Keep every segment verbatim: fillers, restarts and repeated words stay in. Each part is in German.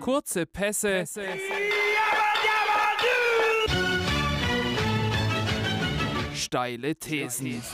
Kurze Pässe. Steile Thesen.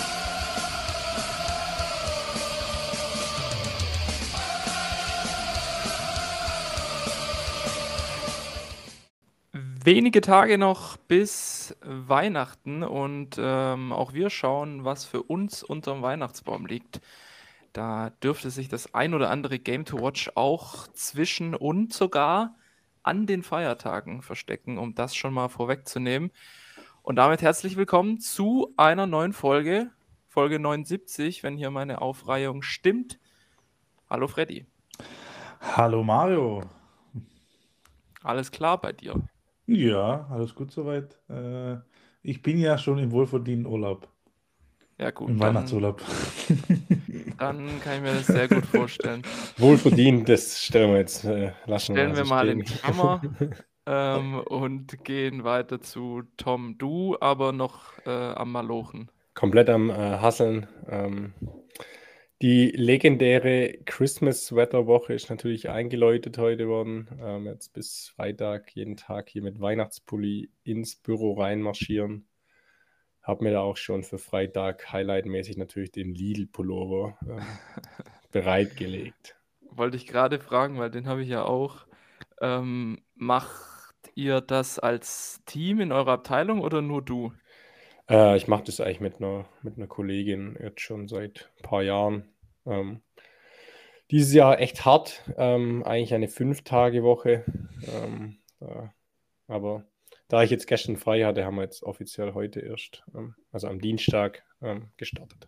Wenige Tage noch bis Weihnachten und ähm, auch wir schauen, was für uns unterm Weihnachtsbaum liegt. Da dürfte sich das ein oder andere Game to Watch auch zwischen und sogar an den Feiertagen verstecken, um das schon mal vorwegzunehmen. Und damit herzlich willkommen zu einer neuen Folge, Folge neunundsiebzig, wenn hier meine Aufreihung stimmt. Hallo Freddy. Hallo Mario. Alles klar bei dir? Ja, alles gut soweit. Äh, ich bin ja schon im wohlverdienten Urlaub, Ja gut, im dann, Weihnachtsurlaub. dann kann ich mir das sehr gut vorstellen. Wohlverdient, das stellen wir jetzt, äh, lassen wir Stellen mal wir so mal in stehen. Klammer ähm, und gehen weiter zu Tom. Du aber noch äh, am Malochen. Komplett am äh, Hasseln. Ähm, die legendäre Christmas-Wetterwoche ist natürlich eingeläutet heute worden. Ähm, jetzt bis Freitag jeden Tag hier mit Weihnachtspulli ins Büro reinmarschieren. Hab mir da auch schon für Freitag highlightmäßig natürlich den Lidl-Pullover ähm, bereitgelegt. Wollte ich gerade fragen, weil den habe ich ja auch. Ähm, macht ihr das als Team in eurer Abteilung oder nur du? Äh, ich mache das eigentlich mit einer mit einer Kollegin jetzt schon seit ein paar Jahren. Ähm, dieses Jahr echt hart, ähm, eigentlich eine Fünf-Tage-Woche. Ähm, da aber da ich jetzt gestern frei hatte, haben wir jetzt offiziell heute erst, ähm, also am Dienstag, ähm, gestartet.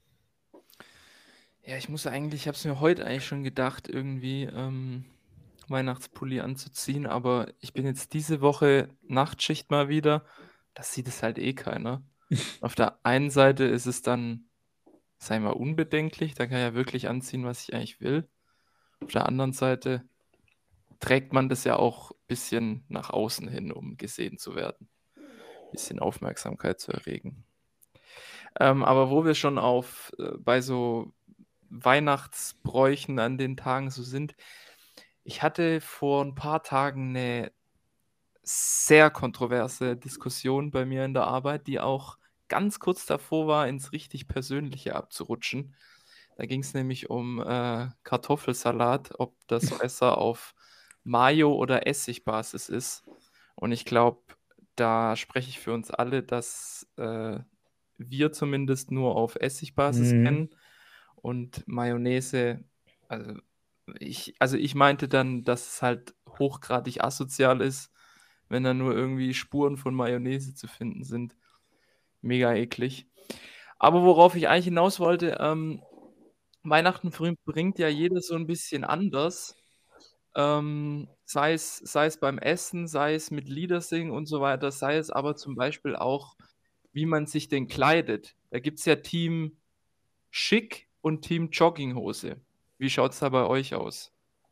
Ja, ich muss eigentlich, ich habe es mir heute eigentlich schon gedacht, irgendwie ähm, Weihnachtspulli anzuziehen, aber ich bin jetzt diese Woche Nachtschicht mal wieder. Das sieht es halt eh keiner. Auf der einen Seite ist es dann, sei mal, unbedenklich, da kann ich ja wirklich anziehen, was ich eigentlich will. Auf der anderen Seite trägt man das ja auch ein bisschen nach außen hin, um gesehen zu werden. Ein bisschen Aufmerksamkeit zu erregen. Ähm, aber wo wir schon auf äh, bei so Weihnachtsbräuchen an den Tagen so sind, ich hatte vor ein paar Tagen eine sehr kontroverse Diskussion bei mir in der Arbeit, die auch ganz kurz davor war, ins richtig Persönliche abzurutschen. Da ging es nämlich um äh, Kartoffelsalat, ob das besser auf Mayo oder Essigbasis ist. Und ich glaube, da spreche ich für uns alle, dass äh, wir zumindest nur auf Essigbasis Mhm. kennen und Mayonnaise, also ich, also ich meinte dann, dass es halt hochgradig asozial ist, wenn da nur irgendwie Spuren von Mayonnaise zu finden sind. Mega eklig. Aber worauf ich eigentlich hinaus wollte, ähm, Weihnachten früh bringt ja jeder so ein bisschen anders. Ähm, sei es sei es beim Essen, sei es mit Lieder singen und so weiter, sei es aber zum Beispiel auch, wie man sich denn kleidet. Da gibt's ja Team Schick und Team Jogginghose. Wie schaut's da bei euch aus?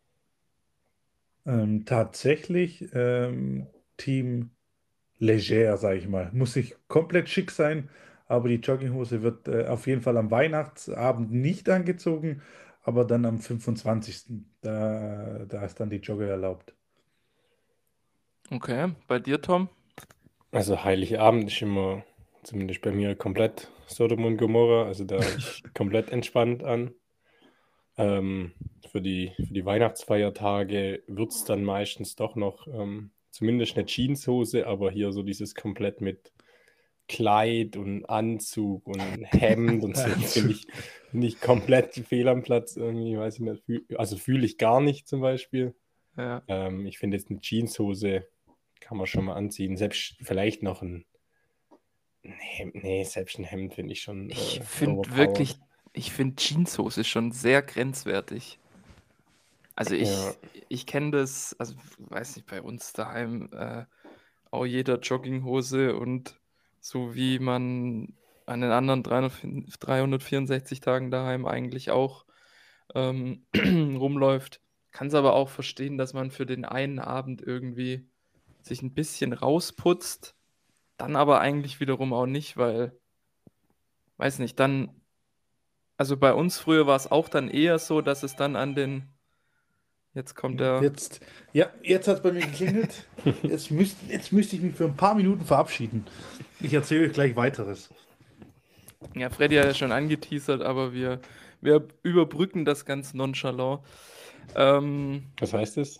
Ähm, tatsächlich ähm, Team Leger, sage ich mal. Muss nicht komplett schick sein, aber die Jogginghose wird äh, auf jeden Fall am Weihnachtsabend nicht angezogen, aber dann am fünfundzwanzigsten. Da, da ist dann die Jogger erlaubt. Okay, bei dir, Tom? Also Heiligabend ist immer, zumindest bei mir, komplett Sodom und Gomorra. Also da habe ich komplett entspannt an. Ähm, für die, für die Weihnachtsfeiertage wird es dann meistens doch noch ähm, zumindest eine Jeanshose, aber hier so dieses komplett mit Kleid und Anzug und Hemd und so finde Anzug. ich, finde ich komplett fehl am Platz irgendwie, weiß ich nicht. Fühl, also fühle ich gar nicht zum Beispiel. Ja. Ähm, ich finde jetzt eine Jeanshose kann man schon mal anziehen. Selbst vielleicht noch ein, ein Hemd. Nee, selbst ein Hemd finde ich schon Ich äh, finde overpowered. wirklich, ich finde Jeanshose schon sehr grenzwertig. Also Ja. ich, ich kenne das, also weiß nicht, bei uns daheim äh, auch jeder Jogginghose und so wie man an den anderen dreihundertvierundsechzig Tagen daheim eigentlich auch ähm, rumläuft. Kann es aber auch verstehen, dass man für den einen Abend irgendwie sich ein bisschen rausputzt, dann aber eigentlich wiederum auch nicht, weil, weiß nicht, dann, also bei uns früher war es auch dann eher so, dass es dann an den Jetzt kommt der. Jetzt, ja, jetzt hat es bei mir geklingelt. Jetzt, müsst, jetzt müsste ich mich für ein paar Minuten verabschieden. Ich erzähle euch gleich weiteres. Ja, Freddy hat ja schon angeteasert, aber wir, wir überbrücken das ganz nonchalant. Ähm, Was heißt das?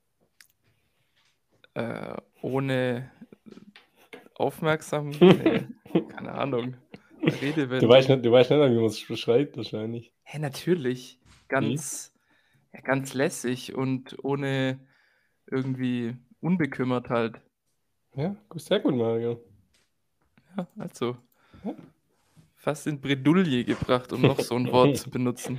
äh, ohne aufmerksam. Nee, keine Ahnung. Du Redewendung. weißt nicht, du weißt nicht, wie man es beschreibt, wahrscheinlich. Hä, natürlich. Ganz, ja, ganz lässig und ohne irgendwie unbekümmert halt. Ja, sehr gut, Mario. Ja, also Ja. fast in Bredouille gebracht, um noch so ein Wort zu benutzen.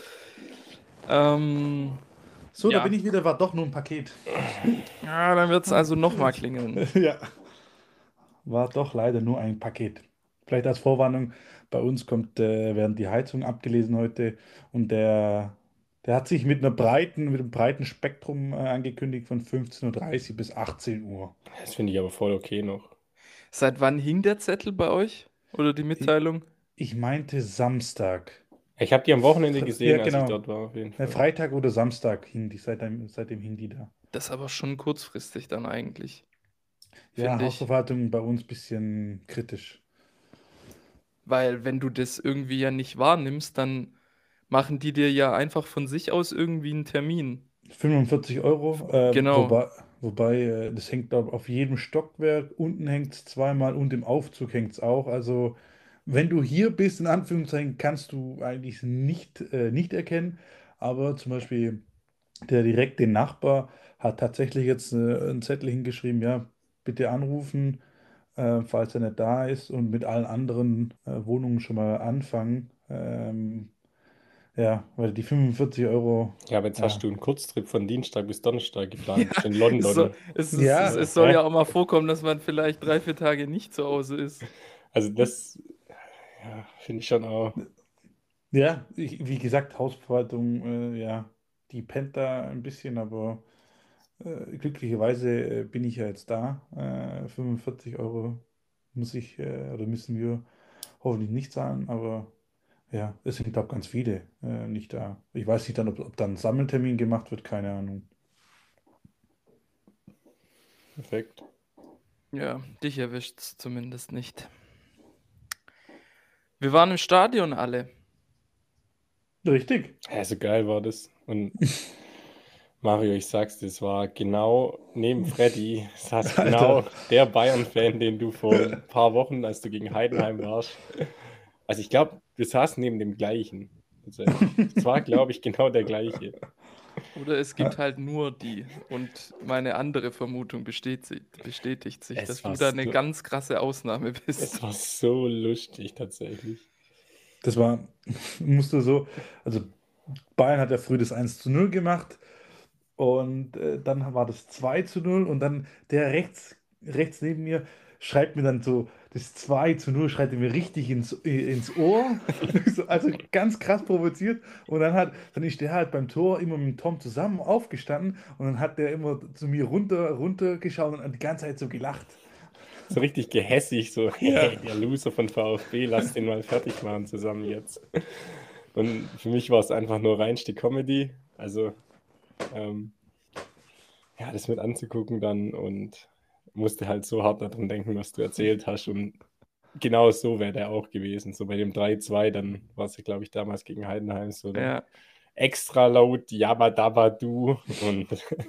Ähm, So, Ja. da bin ich wieder, war doch nur ein Paket. ja, dann wird es also nochmal klingeln. Ja, war doch leider nur ein Paket. Vielleicht als Vorwarnung, bei uns kommt, äh, werden die Heizungen abgelesen heute und der, der hat sich mit einer breiten, mit einem breiten Spektrum äh, angekündigt von fünfzehn Uhr dreißig bis achtzehn Uhr. Das finde ich aber voll okay noch. Seit wann hing der Zettel bei euch? Oder die Mitteilung? Ich meinte Samstag. Ich habe die am Wochenende Ja, gesehen, als genau. ich dort war, auf jeden Äh, Fall. Freitag oder Samstag hing die, seitdem, seitdem hing die da. Das ist aber schon kurzfristig dann eigentlich. Ja, Finde ich. Hausverwaltung bei uns ein bisschen kritisch. Weil wenn du das irgendwie ja nicht wahrnimmst, dann machen die dir ja einfach von sich aus irgendwie einen Termin. fünfundvierzig Euro, äh, Genau. wobei, wobei äh, das hängt glaub, auf jedem Stockwerk. Unten hängt es zweimal und im Aufzug hängt es auch. Also, wenn du hier bist, in Anführungszeichen, kannst du eigentlich nicht, äh, nicht erkennen. Aber zum Beispiel der direkte Nachbar hat tatsächlich jetzt äh, einen Zettel hingeschrieben, ja, bitte anrufen, äh, falls er nicht da ist und mit allen anderen äh, Wohnungen schon mal anfangen. Ähm, ja, weil die fünfundvierzig Euro, Ja, aber jetzt ja, hast du einen Kurztrip von Dienstag bis Donnerstag geplant. Ja, Bist in Es London. soll, es, ist, Ja, es, es soll hä? ja auch mal vorkommen, dass man vielleicht drei, vier Tage nicht zu Hause ist. Also das ja, finde ich schon auch. ja, ich, wie gesagt, Hausverwaltung, äh, ja, die pennt da ein bisschen, aber äh, glücklicherweise äh, bin ich ja jetzt da. Äh, fünfundvierzig Euro muss ich äh, oder müssen wir hoffentlich nicht zahlen, aber ja, es sind, glaube ich, ganz viele äh, nicht da. Ich weiß nicht dann, ob, ob dann ein Sammeltermin gemacht wird, keine Ahnung. Perfekt. Ja, dich erwischt's zumindest nicht. Wir waren im Stadion alle. Richtig. Ja, so geil war das. Und Mario, ich sag's dir, es war genau neben Freddy, saß Alter. genau der Bayern-Fan, den du vor ein paar Wochen, als du gegen Heidenheim warst. Also ich glaube, wir saßen neben dem gleichen. Tatsächlich. Es war, glaube ich, genau der gleiche. Oder es gibt halt nur die. Und meine andere Vermutung bestätigt, bestätigt sich, Es dass war du da eine so- ganz krasse Ausnahme bist. Es war so lustig tatsächlich. Das war, musst du so, also Bayern hat ja früh das eins zu null gemacht und äh, dann war das zwei zu null und dann der rechts, rechts neben mir schreibt mir dann so, das zwei zu null schreibt er mir richtig ins, äh, ins Ohr, so, also ganz krass provoziert und dann hat, dann ist der halt beim Tor immer mit dem Tom zusammen aufgestanden und dann hat der immer zu mir runter, runter geschaut und hat die ganze Zeit so gelacht. So richtig gehässig, so, Ja. hey, der Loser von VfB, lass den mal fertig machen zusammen jetzt. Und für mich war es einfach nur reinste Comedy. Also, ähm, ja, das mit anzugucken dann und musste halt so hart daran denken, was du erzählt hast. Und genau so wäre der auch gewesen. So bei dem drei zwei, dann war es ja, glaube ich, damals gegen Heidenheim so dann Ja, extra laut Jabba Dabba Du und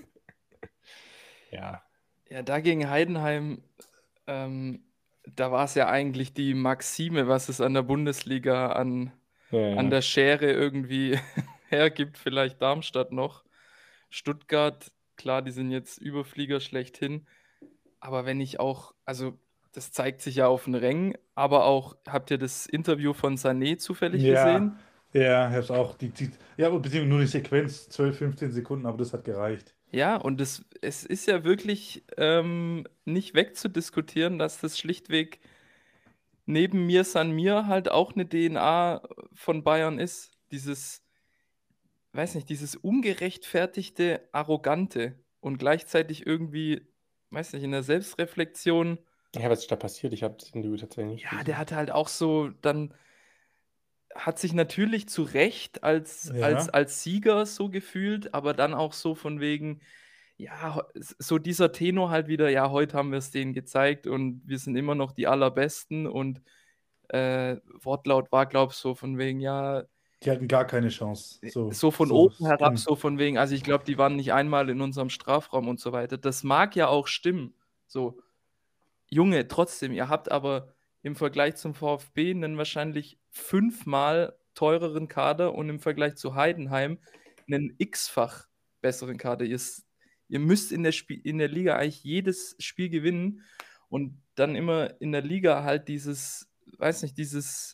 ja, ja, da gegen Heidenheim, ähm, da war es ja eigentlich die Maxime, was es an der Bundesliga an, ja, an ja. der Schere irgendwie hergibt. Vielleicht Darmstadt noch. Stuttgart, klar, die sind jetzt Überflieger schlechthin. Aber wenn ich auch, also das zeigt sich ja auf den Rängen, aber auch, habt ihr das Interview von Sané zufällig Ja, gesehen? ja, ich hab's auch. Die, die, ja, beziehungsweise nur die Sequenz, zwölf, fünfzehn Sekunden, aber das hat gereicht. Ja, und es, es ist ja wirklich ähm, nicht wegzudiskutieren, dass das schlichtweg neben mir San Mir halt auch eine D N A von Bayern ist. Dieses, weiß nicht, dieses ungerechtfertigte, arrogante und gleichzeitig irgendwie, weiß nicht, in der Selbstreflexion. Ja, was ist da passiert? Ich habe das Interview tatsächlich nicht Ja, der gesehen. hatte halt auch so dann hat sich natürlich zu Recht als, als, Ja, als Sieger so gefühlt, aber dann auch so von wegen, ja, ho- s- so dieser Tenor halt wieder, ja, heute haben wir es denen gezeigt und wir sind immer noch die Allerbesten und äh, Wortlaut war, glaub ich, so von wegen, ja, die hatten gar keine Chance. So, so von so, oben herab, gen- so von wegen, also ich glaube, die waren nicht einmal in unserem Strafraum und so weiter. Das mag ja auch stimmen. So, Junge, trotzdem, ihr habt aber im Vergleich zum VfB einen wahrscheinlich fünfmal teureren Kader und im Vergleich zu Heidenheim einen x-fach besseren Kader. Ihr, s- ihr müsst in der, Spiel, in der Liga eigentlich jedes Spiel gewinnen und dann immer in der Liga halt dieses, weiß nicht, dieses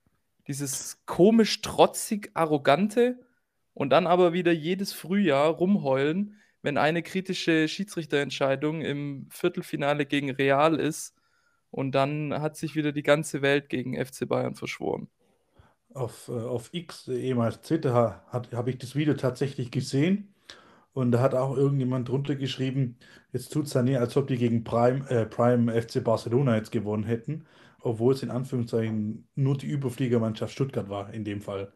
dieses komisch trotzig arrogante und dann aber wieder jedes Frühjahr rumheulen, wenn eine kritische Schiedsrichterentscheidung im Viertelfinale gegen Real ist und dann hat sich wieder die ganze Welt gegen F C Bayern verschworen. auf, äh, auf X, äh, ehemals Twitter, hat, habe ich das Video tatsächlich gesehen. Und da hat auch irgendjemand drunter geschrieben, jetzt tut es Sané, als ob die gegen Prime, äh, Prime F C Barcelona jetzt gewonnen hätten, obwohl es in Anführungszeichen nur die Überfliegermannschaft Stuttgart war in dem Fall.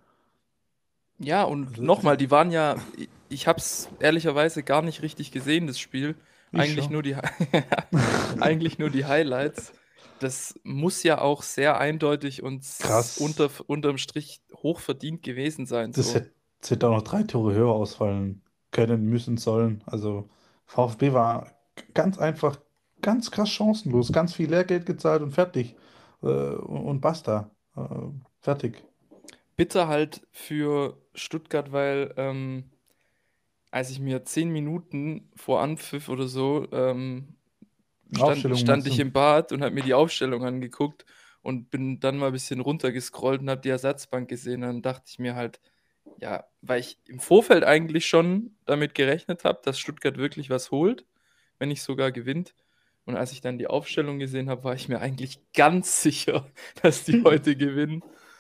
Ja, und Also nochmal, die waren ja, ich habe es ehrlicherweise gar nicht richtig gesehen, das Spiel. ich Eigentlich schon. nur die, eigentlich nur die Highlights. Das muss ja auch sehr eindeutig und s- Krass. unter, unterm Strich hochverdient gewesen sein. Das So. hätte, das hätte auch noch drei Tore höher ausfallen können, müssen, sollen. Also VfB war ganz einfach, ganz krass chancenlos, ganz viel Lehrgeld gezahlt und fertig. Äh, und, und basta. Äh, fertig. Bitter halt für Stuttgart, weil ähm, als ich mir zehn Minuten vor Anpfiff oder so ähm, stand, Aufstellung stand meinst ich du? im Bad und habe mir die Aufstellung angeguckt und bin dann mal ein bisschen runtergescrollt und habe die Ersatzbank gesehen. Dann dachte ich mir halt, ja, weil ich im Vorfeld eigentlich schon damit gerechnet habe, dass Stuttgart wirklich was holt, wenn nicht sogar gewinnt. Und als ich dann die Aufstellung gesehen habe, war ich mir eigentlich ganz sicher, dass die heute gewinnen.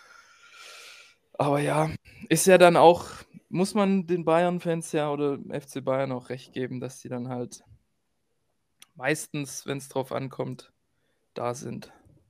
Aber ja, ist ja dann auch, muss man den Bayern-Fans ja oder F C Bayern auch recht geben, dass die dann halt meistens, wenn es drauf ankommt, da sind,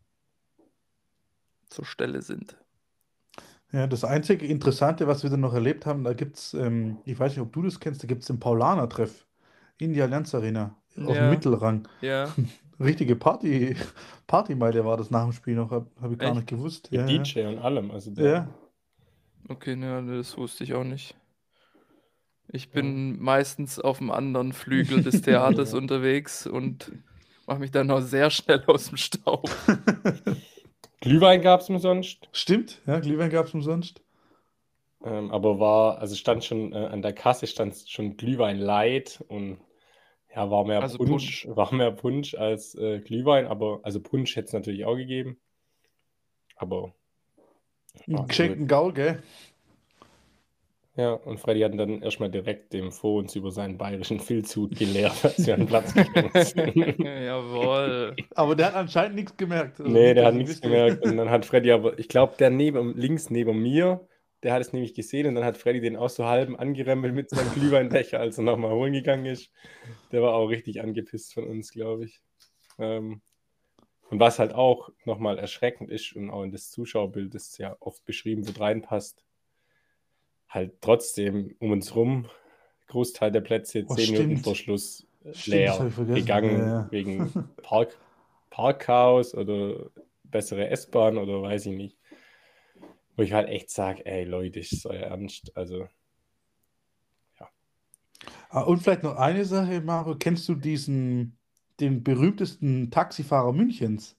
zur Stelle sind. Ja, das einzige Interessante, was wir dann noch erlebt haben, da gibt es, ähm, ich weiß nicht, ob du das kennst, da gibt es den Paulaner-Treff in die Allianz Arena auf dem Ja, Mittelrang. ja, Richtige Party, Partymeile war das nach dem Spiel noch, habe hab hab ich gar nicht echt? gewusst. Mit Ja, ja. D J und allem. Also da, Ja, Okay, ne, das wusste ich auch nicht. Ich ja. bin meistens auf dem anderen Flügel des Theaters Ja. unterwegs und mache mich dann auch sehr schnell aus dem Staub. Glühwein gab es umsonst, Stimmt, ja, Glühwein gab es umsonst. ähm, aber war, also stand schon äh, an der Kasse stand schon Glühwein Light und ja, war mehr Also Punsch. Punsch, war mehr Punsch als äh, Glühwein, aber also Punsch hätte es natürlich auch gegeben, aber Einen war gut. geschenkten Gaul, gell? Ja, und Freddy hat dann erstmal direkt dem vor uns über seinen bayerischen Filzhut gelehrt, als wir an den Platz gegangen sind. Jawohl. Aber der hat anscheinend nichts gemerkt. Also Nee, nicht, der dass hat ich nichts wüsste. gemerkt. Und dann hat Freddy aber, ich glaube, der neben, links neben mir, der hat es nämlich gesehen und dann hat Freddy den auch so halben angerempelt mit seinem Glühweinbecher, als er nochmal holen gegangen ist. Der war auch richtig angepisst von uns, glaube ich. Ähm, und was halt auch nochmal erschreckend ist und auch in das Zuschauerbild, das ja oft beschrieben wird, reinpasst, halt trotzdem um uns rum, Großteil der Plätze Oh, zehn Minuten vor stimmt. Schluss Stimmt, das habe leer ich vergessen. gegangen, Ja, wegen ja. Park, Parkhaus oder bessere S-Bahn oder weiß ich nicht. Wo ich halt echt sage, ey Leute, ist euer Ernst. Also, ja. Ah, und vielleicht noch eine Sache, Mario. Kennst du diesen, den berühmtesten Taxifahrer Münchens?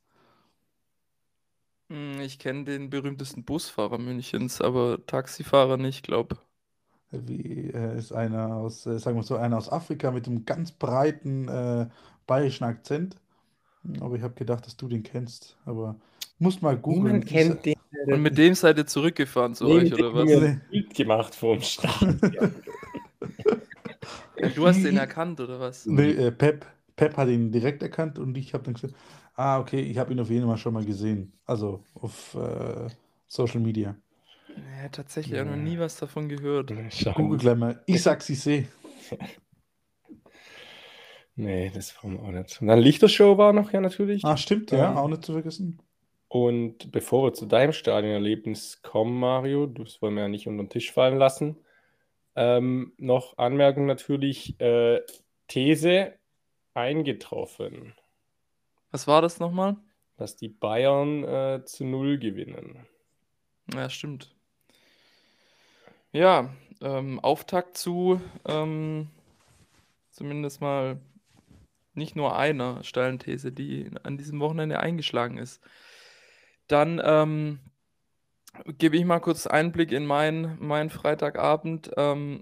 Hm, Ich kenne den berühmtesten Busfahrer Münchens, aber Taxifahrer nicht, glaub. Wie äh, ist einer aus, äh, sagen wir so, einer aus Afrika mit einem ganz breiten äh, bayerischen Akzent. Aber ich habe gedacht, dass du den kennst. Aber musst mal googeln. Niemand Ich, sa- kennt den. Und mit dem seid ihr zurückgefahren zu Neben euch, dem oder haben wir was? ein nee. Bild gemacht vor dem Start. Und du hast Ich, den ich, erkannt, oder was? nee, äh, Pep, Pep hat ihn direkt erkannt und ich habe dann gesagt, ah, okay, ich habe ihn auf jeden Fall schon mal gesehen. Also auf äh, Social Media. Nee, tatsächlich, ich habe noch Ja, nie was davon gehört. Google schon. gleich mal. Isaac Cissé. Nee, das brauchen wir auch nicht. Und dann Lichtershow war noch ja natürlich. Ah, stimmt, ja, auch Ähm, nicht zu vergessen. Und bevor wir zu deinem Stadionerlebnis kommen, Mario, das wollen wir ja nicht unter den Tisch fallen lassen, ähm, noch Anmerkung natürlich, äh, These eingetroffen, Was war das nochmal? dass die Bayern äh, zu null gewinnen. Ja, stimmt. Ja, ähm, Auftakt zu ähm, zumindest mal nicht nur einer steilen These, die an diesem Wochenende eingeschlagen ist. Dann ähm, gebe ich mal kurz Einblick in meinen mein Freitagabend. Ähm,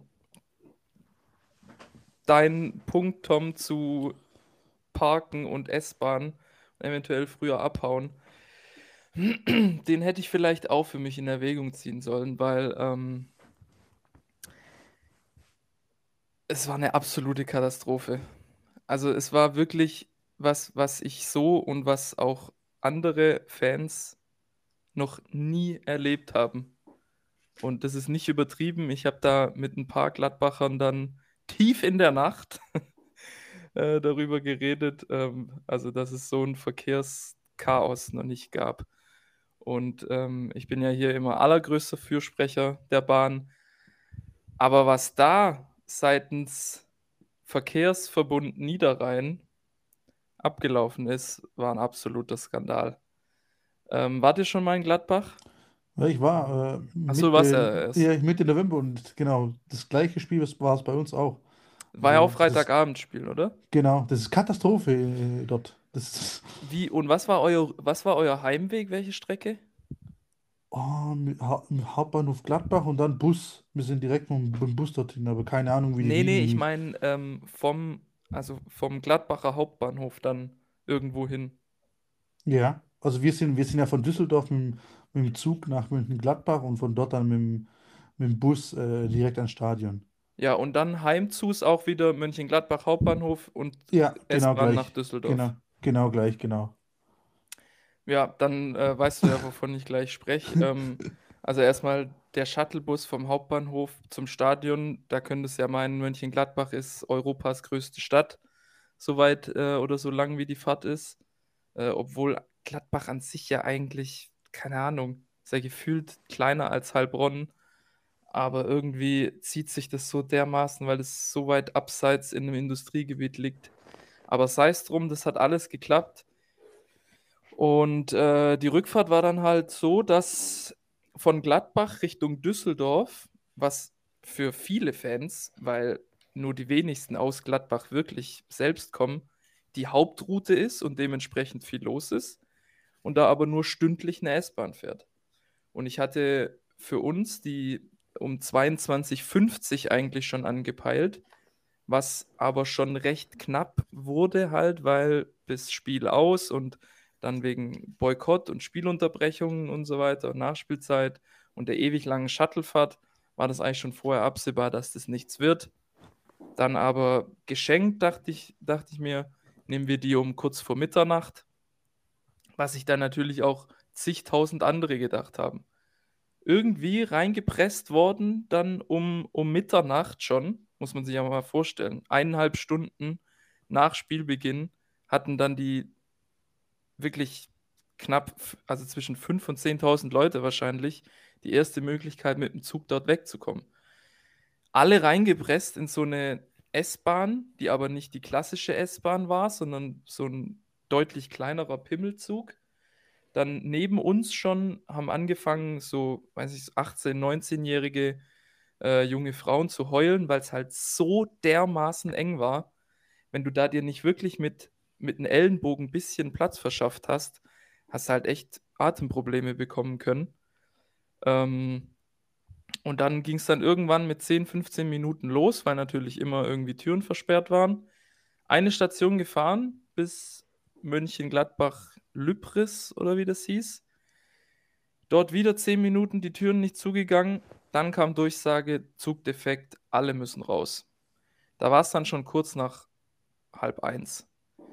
dein Punkt, Tom, zu Parken und S-Bahn, eventuell früher abhauen, den hätte ich vielleicht auch für mich in Erwägung ziehen sollen, weil ähm, es war eine absolute Katastrophe. Also es war wirklich was, was ich so und was auch andere Fans noch nie erlebt haben. Und das ist nicht übertrieben. Ich habe da mit ein paar Gladbachern dann tief in der Nacht äh, darüber geredet, ähm, also dass es so ein Verkehrschaos noch nicht gab. Und ähm, ich bin ja hier immer allergrößter Fürsprecher der Bahn. Aber was da seitens Verkehrsverbund Niederrhein abgelaufen ist, war ein absoluter Skandal. Ähm, wart ihr schon mal in Gladbach? Ja, ich war äh, Achso, du warst ja Mitte, erst. ja, Mitte November und genau, das gleiche Spiel was- war es bei uns auch. War ja auch Also das ist, Freitagabendspiel, oder? genau, das ist Katastrophe äh, dort. Das ist, Wie, und was war euer, was war euer Heimweg? Welche Strecke? oh, mit Ha- mit Hauptbahnhof Gladbach und dann Bus. Wir sind direkt mit, dem- mit dem Bus dorthin, aber keine Ahnung, wie die Nee, nee, ich Linie. meine ähm, vom, also vom Gladbacher Hauptbahnhof dann irgendwo hin. Ja, also wir sind, wir sind ja von Düsseldorf mit, dem- mit dem Zug nach Mönchengladbach und von dort dann mit, dem- mit dem Bus äh, direkt ans Stadion. Ja, und dann heimzus auch wieder Mönchengladbach Hauptbahnhof und Ja, genau S-Bahn nach gleich. Düsseldorf. Genau, genau gleich, genau. Ja, dann äh, weißt du ja, wovon ich gleich spreche. Ähm, also erstmal der Shuttlebus vom Hauptbahnhof zum Stadion. Da könntest du ja meinen, Mönchengladbach ist Europas größte Stadt, soweit äh, oder so lang wie die Fahrt ist. Äh, obwohl Gladbach an sich ja eigentlich, keine Ahnung, ist ja gefühlt kleiner als Heilbronn. Aber irgendwie zieht sich das so dermaßen, weil es so weit abseits in einem Industriegebiet liegt. Aber sei es drum, das hat alles geklappt. Und äh, die Rückfahrt war dann halt so, dass von Gladbach Richtung Düsseldorf, was für viele Fans, weil nur die wenigsten aus Gladbach wirklich selbst kommen, die Hauptroute ist und dementsprechend viel los ist und da aber nur stündlich eine S-Bahn fährt. Und ich hatte für uns die um zweiundzwanzig Uhr fünfzig eigentlich schon angepeilt, was aber schon recht knapp wurde halt, weil bis Spiel aus und dann wegen Boykott und Spielunterbrechungen und so weiter und Nachspielzeit und der ewig langen Shuttlefahrt war das eigentlich schon vorher absehbar, dass das nichts wird. Dann aber geschenkt, dachte ich, dachte ich mir, nehmen wir die um kurz vor Mitternacht, was sich dann natürlich auch zigtausend andere gedacht haben. Irgendwie reingepresst worden, dann um, um Mitternacht schon, muss man sich ja mal vorstellen. Eineinhalb Stunden nach Spielbeginn hatten dann die wirklich knapp, f- also zwischen fünftausend und zehntausend Leute wahrscheinlich, die erste Möglichkeit, mit dem Zug dort wegzukommen. Alle reingepresst in so eine S-Bahn, die aber nicht die klassische S-Bahn war, sondern so ein deutlich kleinerer Pimmelzug. Dann neben uns schon haben angefangen, so, weiß ich, so achtzehn-, neunzehnjährige äh, junge Frauen zu heulen, weil es halt so dermaßen eng war. Wenn du da dir nicht wirklich mit, mit einem Ellenbogen ein bisschen Platz verschafft hast, hast du halt echt Atemprobleme bekommen können. Ähm, und dann ging es dann irgendwann mit zehn, fünfzehn Minuten los, weil natürlich immer irgendwie Türen versperrt waren. Eine Station gefahren bis Mönchengladbach-Lübris oder wie das hieß. Dort wieder zehn Minuten die Türen nicht zugegangen. Dann kam Durchsage, Zugdefekt, alle müssen raus. Da war es dann schon kurz nach halb eins.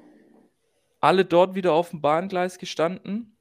Alle dort wieder auf dem Bahngleis gestanden,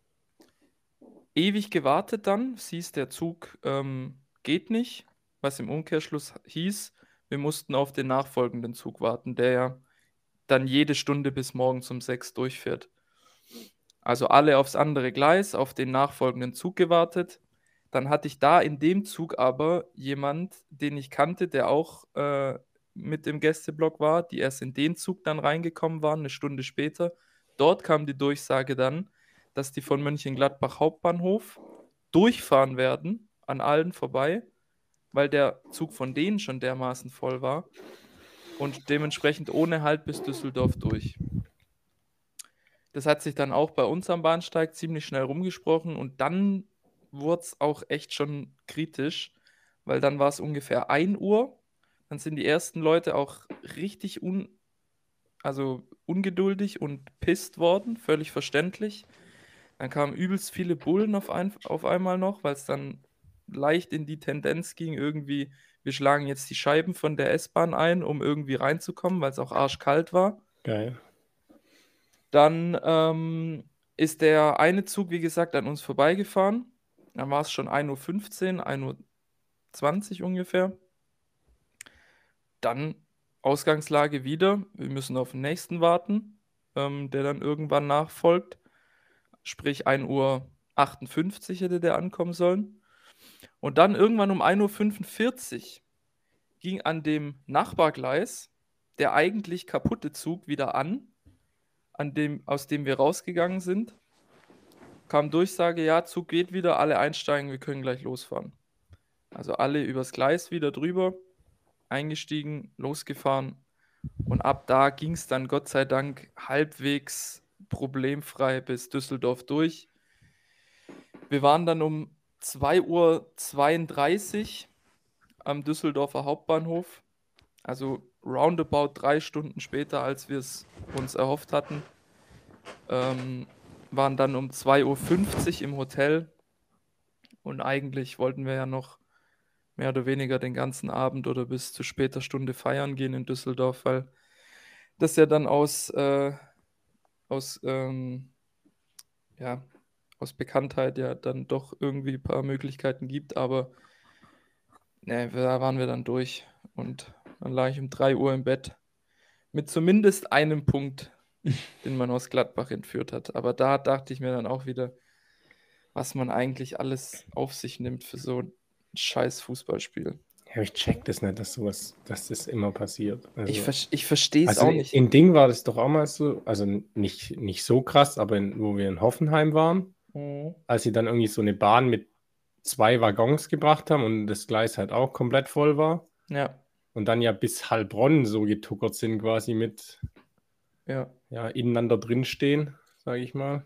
ewig gewartet dann. Es hieß, der Zug ähm, geht nicht, was im Umkehrschluss hieß, wir mussten auf den nachfolgenden Zug warten, der ja dann jede Stunde bis morgens um sechs durchfährt. Also alle aufs andere Gleis, auf den nachfolgenden Zug gewartet. Dann hatte ich da in dem Zug aber jemand, den ich kannte, der auch äh, mit im Gästeblock war, die erst in den Zug dann reingekommen waren, eine Stunde später. Dort kam die Durchsage dann, dass die von Mönchengladbach Hauptbahnhof durchfahren werden, an allen vorbei, weil der Zug von denen schon dermaßen voll war und dementsprechend ohne Halt bis Düsseldorf durch. Das hat sich dann auch bei uns am Bahnsteig ziemlich schnell rumgesprochen und dann wurde es auch echt schon kritisch, weil dann war es ungefähr ein Uhr. Dann sind die ersten Leute auch richtig un, also ungeduldig und pisst worden, völlig verständlich. Dann kamen übelst viele Bullen auf, ein, auf einmal noch, weil es dann leicht in die Tendenz ging, irgendwie, wir schlagen jetzt die Scheiben von der S-Bahn ein, um irgendwie reinzukommen, weil es auch arschkalt war. Geil. Dann ähm, ist der eine Zug, wie gesagt, an uns vorbeigefahren. Dann war es schon ein Uhr fünfzehn, ein Uhr zwanzig ungefähr. Dann Ausgangslage wieder. Wir müssen auf den nächsten warten, ähm, der dann irgendwann nachfolgt. Sprich ein Uhr achtundfünfzig hätte der ankommen sollen. Und dann irgendwann um ein Uhr fünfundvierzig ging an dem Nachbargleis der eigentlich kaputte Zug wieder an, an dem, aus dem wir rausgegangen sind. Kam Durchsage, ja, Zug geht wieder, alle einsteigen, wir können gleich losfahren. Also alle übers Gleis wieder drüber, eingestiegen, losgefahren. Und ab da ging es dann Gott sei Dank halbwegs problemfrei bis Düsseldorf durch. Wir waren dann um zwei Uhr zweiunddreißig am Düsseldorfer Hauptbahnhof. Also roundabout drei Stunden später, als wir es uns erhofft hatten. Ähm, waren dann um zwei Uhr fünfzig im Hotel. Und eigentlich wollten wir ja noch mehr oder weniger den ganzen Abend oder bis zu später Stunde feiern gehen in Düsseldorf, weil das ja dann aus, äh, aus, ähm, ja, aus Bekanntheit ja dann doch irgendwie ein paar Möglichkeiten gibt, aber ne, da waren wir dann durch und dann lag ich um drei Uhr im Bett mit zumindest einem Punkt, den man aus Gladbach entführt hat. Aber da dachte ich mir dann auch wieder, was man eigentlich alles auf sich nimmt für so ein scheiß Fußballspiel. Ja, ich check das nicht, dass sowas, dass das immer passiert. Also, Ich, ver ich verstehe es also auch nicht. in Ding war das doch auch mal so, also nicht, nicht so krass, aber in, wo wir in Hoffenheim waren, Mhm. als sie dann irgendwie so eine Bahn mit zwei Waggons gebracht haben und das Gleis halt auch komplett voll war. Ja, Und dann ja bis Heilbronn so getuckert sind, quasi mit ja. ja, ineinander drinstehen, sage ich mal.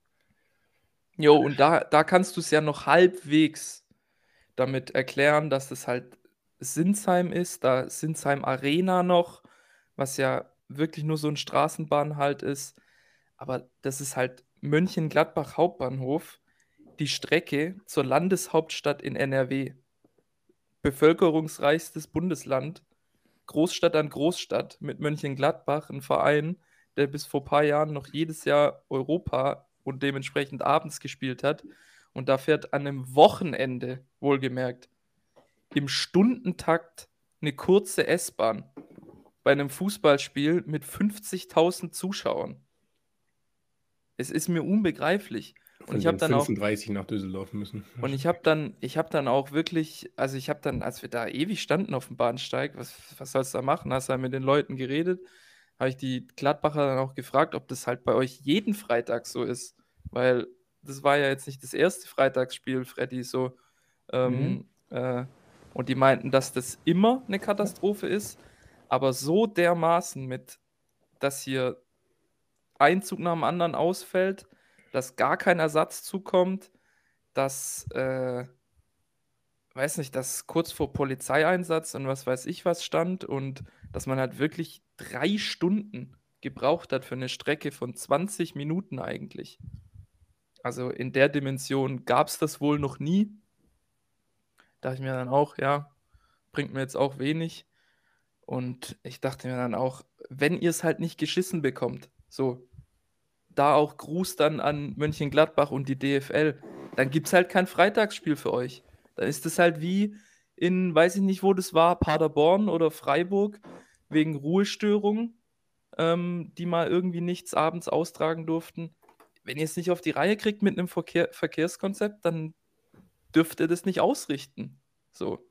Jo, und da, da kannst du es ja noch halbwegs damit erklären, dass es halt Sinsheim ist, da ist Sinsheim Arena noch, was ja wirklich nur so ein Straßenbahnhalt ist. Aber das ist halt Mönchengladbach Hauptbahnhof, die Strecke zur Landeshauptstadt in N R W. Bevölkerungsreichstes Bundesland, Großstadt an Großstadt mit Mönchengladbach, ein Verein, der bis vor ein paar Jahren noch jedes Jahr Europa und dementsprechend abends gespielt hat. Und da fährt an einem Wochenende, wohlgemerkt, im Stundentakt eine kurze S-Bahn bei einem Fußballspiel mit fünfzigtausend Zuschauern. Es ist mir unbegreiflich. Und Von ich habe denen dann auch fünfunddreißig nach Düsseldorf müssen. und ich habe dann, ich habe dann auch wirklich, also ich habe dann, als wir da ewig standen auf dem Bahnsteig, was, was sollst du da machen? Hast du halt mit den Leuten geredet? Habe ich die Gladbacher dann auch gefragt, ob das halt bei euch jeden Freitag so ist. Weil das war ja jetzt nicht das erste Freitagsspiel, Freddy, so. Ähm, äh, und die meinten, dass das immer eine Katastrophe ist, aber so dermaßen mit, dass hier ein Zug nach dem anderen ausfällt, dass gar kein Ersatzzug kommt, dass, äh, weiß nicht, dass kurz vor Polizeieinsatz und was weiß ich was stand und dass man halt wirklich drei Stunden gebraucht hat für eine Strecke von zwanzig Minuten eigentlich. Also in der Dimension gab es das wohl noch nie. Dachte ich mir dann auch, ja, bringt mir jetzt auch wenig. Und ich dachte mir dann auch, wenn ihr es halt nicht geschissen bekommt, so, da auch Gruß dann an Mönchengladbach und die D F L, dann gibt es halt kein Freitagsspiel für euch. Dann ist es halt wie in, weiß ich nicht, wo das war, Paderborn oder Freiburg, wegen Ruhestörungen, ähm, die mal irgendwie nichts abends austragen durften. wenn ihr es nicht auf die Reihe kriegt mit einem Verkehr, Verkehrskonzept, dann dürft ihr das nicht ausrichten. So.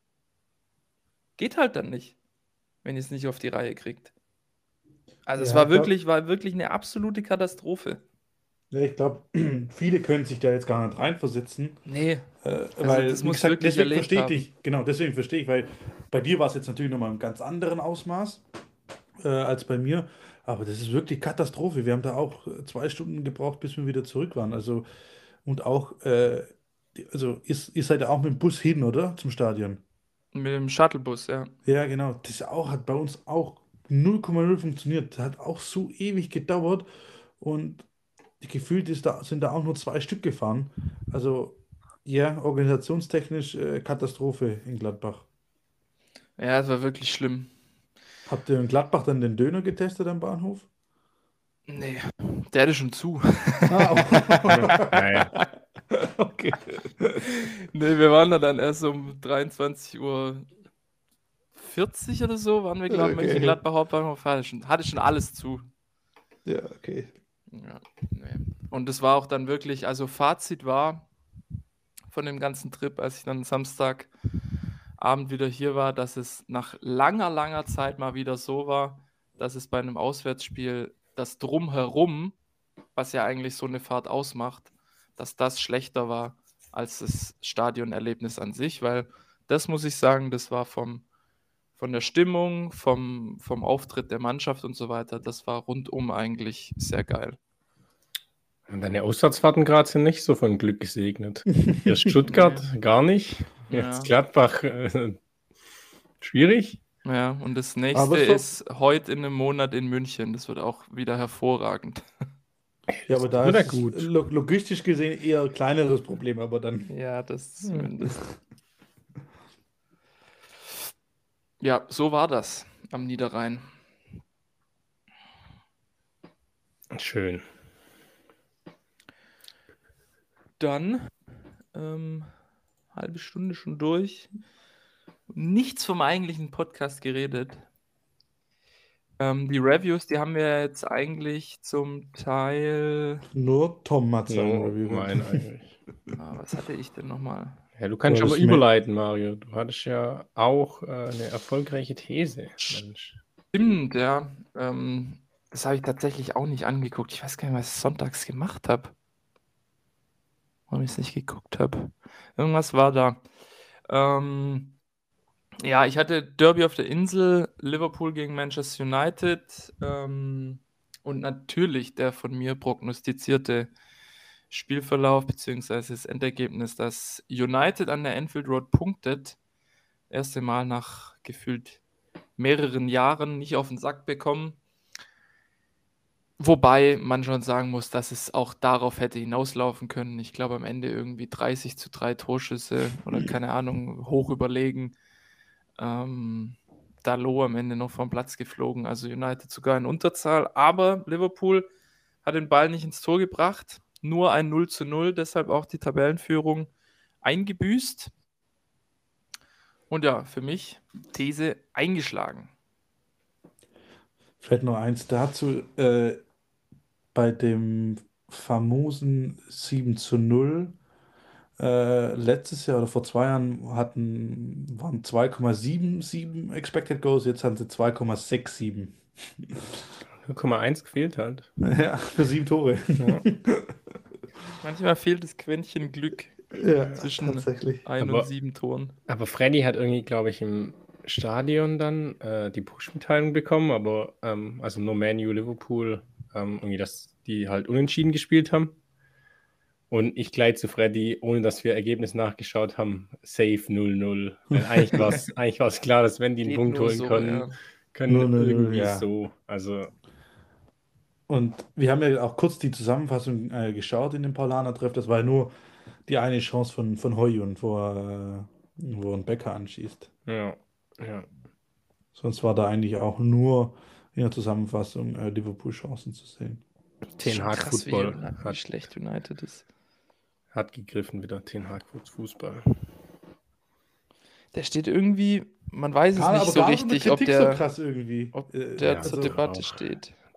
Geht halt dann nicht, wenn ihr es nicht auf die Reihe kriegt. Also es Ja, war ich glaub- wirklich, war wirklich eine absolute Katastrophe. Ja, ich glaube, viele können sich da jetzt gar nicht reinversetzen. Nee, Äh, Also weil, das wie musst du gesagt, wirklich deswegen erlebt verstehe ich haben. dich, genau, deswegen verstehe ich, weil bei dir war es jetzt natürlich nochmal im ganz anderen Ausmaß äh, als bei mir, aber das ist wirklich Katastrophe. Wir haben da auch äh, zwei Stunden gebraucht, bis wir wieder zurück waren. Also, und auch, äh, die- also ihr, ihr seid ja auch mit dem Bus hin, oder? Zum Stadion. mit dem Shuttlebus, ja. Ja, genau. Das auch, hat bei uns auch null Komma null funktioniert. Das hat auch so ewig gedauert und gefühlt ist da, sind da auch nur zwei Stück gefahren. Also, ja, organisationstechnisch äh, Katastrophe in Gladbach. Ja, es war wirklich schlimm. Habt ihr in Gladbach dann den Döner getestet am Bahnhof? Nee, der hatte schon zu. Ah, Nein. okay. Nee, wir waren da dann erst um dreiundzwanzig Uhr vierzig oder so, waren wir, glaube ich, Okay. in Gladbach Hauptbahnhof. Hatte schon, hatte schon alles zu. Ja, okay. Ja, nee. Und es war auch dann wirklich, also Fazit war von dem ganzen Trip, als ich dann Samstagabend wieder hier war, dass es nach langer, langer Zeit mal wieder so war, dass es bei einem Auswärtsspiel das Drumherum, was ja eigentlich so eine Fahrt ausmacht, dass das schlechter war als das Stadionerlebnis an sich, weil das muss ich sagen, das war vom, von der Stimmung, vom, vom Auftritt der Mannschaft und so weiter, das war rundum eigentlich sehr geil. Und deine Auswärtsfahrten gerade sind nicht so von Glück gesegnet. Erst Stuttgart, gar nicht. Jetzt Ja. Gladbach, äh, schwierig. Ja, und das nächste Aber so- ist heute in einem Monat in München. Das wird auch wieder hervorragend. Ja, aber da wird ist ja es gut. lo- logistisch gesehen eher ein kleineres Problem, aber dann. Ja, das zumindest. Ja, so war das am Niederrhein. Schön. Dann, ähm, halbe Stunde schon durch. Nichts vom eigentlichen Podcast geredet. Ähm, die Reviews, die haben wir jetzt eigentlich zum Teil. Nur Tom hat sein No, Review mein gehabt. eigentlich. Ah, was hatte ich denn nochmal? Ja, du kannst Du aber hattest mehr- überleiten, Mario. Du hattest ja auch äh, eine erfolgreiche These. Mensch. Stimmt, ja. Ähm, das habe ich tatsächlich auch nicht angeguckt. Ich weiß gar nicht, was ich sonntags gemacht habe. Warum ich es nicht geguckt habe. Irgendwas war da. Ähm, ja, ich hatte Derby auf der Insel, Liverpool gegen Manchester United ähm, und natürlich der von mir prognostizierte Spielverlauf bzw. das Endergebnis, dass United an der Anfield Road punktet. Erste Mal nach gefühlt mehreren Jahren nicht auf den Sack bekommen. Wobei man schon sagen muss, dass es auch darauf hätte hinauslaufen können. Ich glaube am Ende irgendwie dreißig zu drei Torschüsse oder keine Ahnung, hoch überlegen. Ähm, Dalot am Ende noch vom Platz geflogen, also United sogar in Unterzahl. Aber Liverpool hat den Ball nicht ins Tor gebracht. Nur ein null zu null, deshalb auch die Tabellenführung eingebüßt. Und ja, für mich These eingeschlagen. Vielleicht noch eins dazu. Äh, bei dem famosen sieben zu null äh, letztes Jahr oder vor zwei Jahren hatten, waren zwei Komma siebenundsiebzig Expected Goals, jetzt haben sie zwei Komma siebenundsechzig. null Komma eins gefehlt halt. Ja, für sieben Tore. Ja. Manchmal fehlt das Quäntchen Glück Ja, zwischen tatsächlich. ein Aber- und sieben Toren. Aber Freddy hat irgendwie, glaube ich, im Stadion dann äh, die Push-Mitteilung bekommen, aber ähm, also nur Man U, Liverpool, ähm, irgendwie, dass die halt unentschieden gespielt haben. Und ich gleich zu Freddy, ohne dass wir Ergebnis nachgeschaut haben, safe null null. Weil eigentlich war es eigentlich war's klar, dass wenn die einen Geht Punkt nur holen so, können, ja. können null null, irgendwie ja. so. Also Und wir haben ja auch kurz die Zusammenfassung äh, geschaut in dem Paulaner-Treff. Das war ja nur die eine Chance von, von Højlund, wo er, äh, wo er einen Becker anschießt. ja, ja. Sonst war da eigentlich auch nur in der Zusammenfassung äh, Liverpool-Chancen zu sehen. Ten Schon Hag krass, wie, Football wie hat, schlecht United ist. hat gegriffen wieder. Ten Hag Fußball. Der steht irgendwie, man weiß es Gar- nicht aber so gar richtig, eine ob Kritik der, so krass irgendwie. ob Äh, der ja, zur also Debatte auch. steht.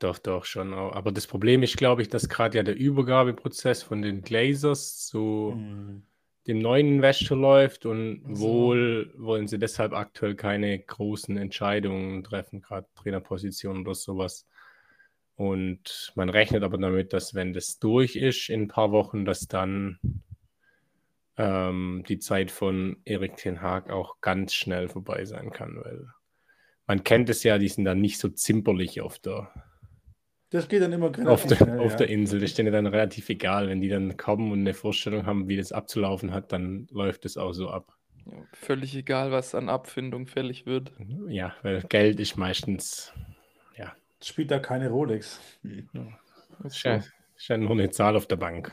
doch, doch, schon auch. Aber das Problem ist, glaube ich, dass gerade ja der Übergabeprozess von den Glazers zu Hm. dem neuen Investor läuft und Ach so. wohl wollen sie deshalb aktuell keine großen Entscheidungen treffen, gerade Trainerposition oder sowas. Und man rechnet aber damit, dass wenn das durch ist in ein paar Wochen, dass dann ähm, die Zeit von Erik ten Hag auch ganz schnell vorbei sein kann, weil man kennt es ja, die sind dann nicht so zimperlich auf der, Das geht dann immer auf relativ der, schnell, auf ja. der Insel. Das ist denen dann relativ egal. Wenn die dann kommen und eine Vorstellung haben, wie das abzulaufen hat, dann läuft es auch so ab. Ja, völlig egal, was an Abfindung fällig wird. Ja, weil Geld ist meistens, ja, Spielt da keine Rolex. Ist ist ja, so. ist ja nur eine Zahl auf der Bank.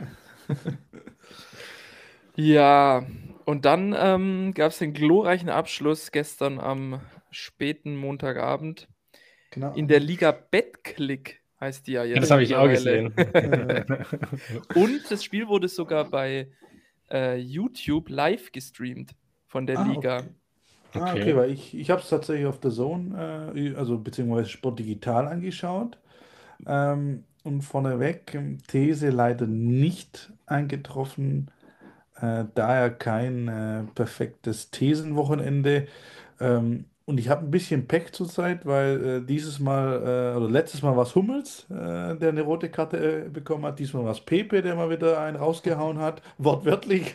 Ja, und dann ähm, gab es den glorreichen Abschluss gestern am späten Montagabend Genau. in der Liga Betclic, heißt die ja jetzt Das habe ich auch mittlerweile. gesehen. Und das Spiel wurde sogar bei äh, YouTube live gestreamt von der Ah, Liga. okay. Ah, Okay. okay, weil ich, ich habe es tatsächlich auf der Zone, äh, also beziehungsweise Sport Digital angeschaut. Ähm, und vorneweg, ähm, These leider nicht eingetroffen, äh, daher kein äh, perfektes Thesenwochenende. Ähm, und ich habe ein bisschen Pech zurzeit, weil äh, dieses Mal, äh, oder letztes Mal war es Hummels, äh, der eine rote Karte äh, bekommen hat. Diesmal war es Pepe, der mal wieder einen rausgehauen hat, wortwörtlich.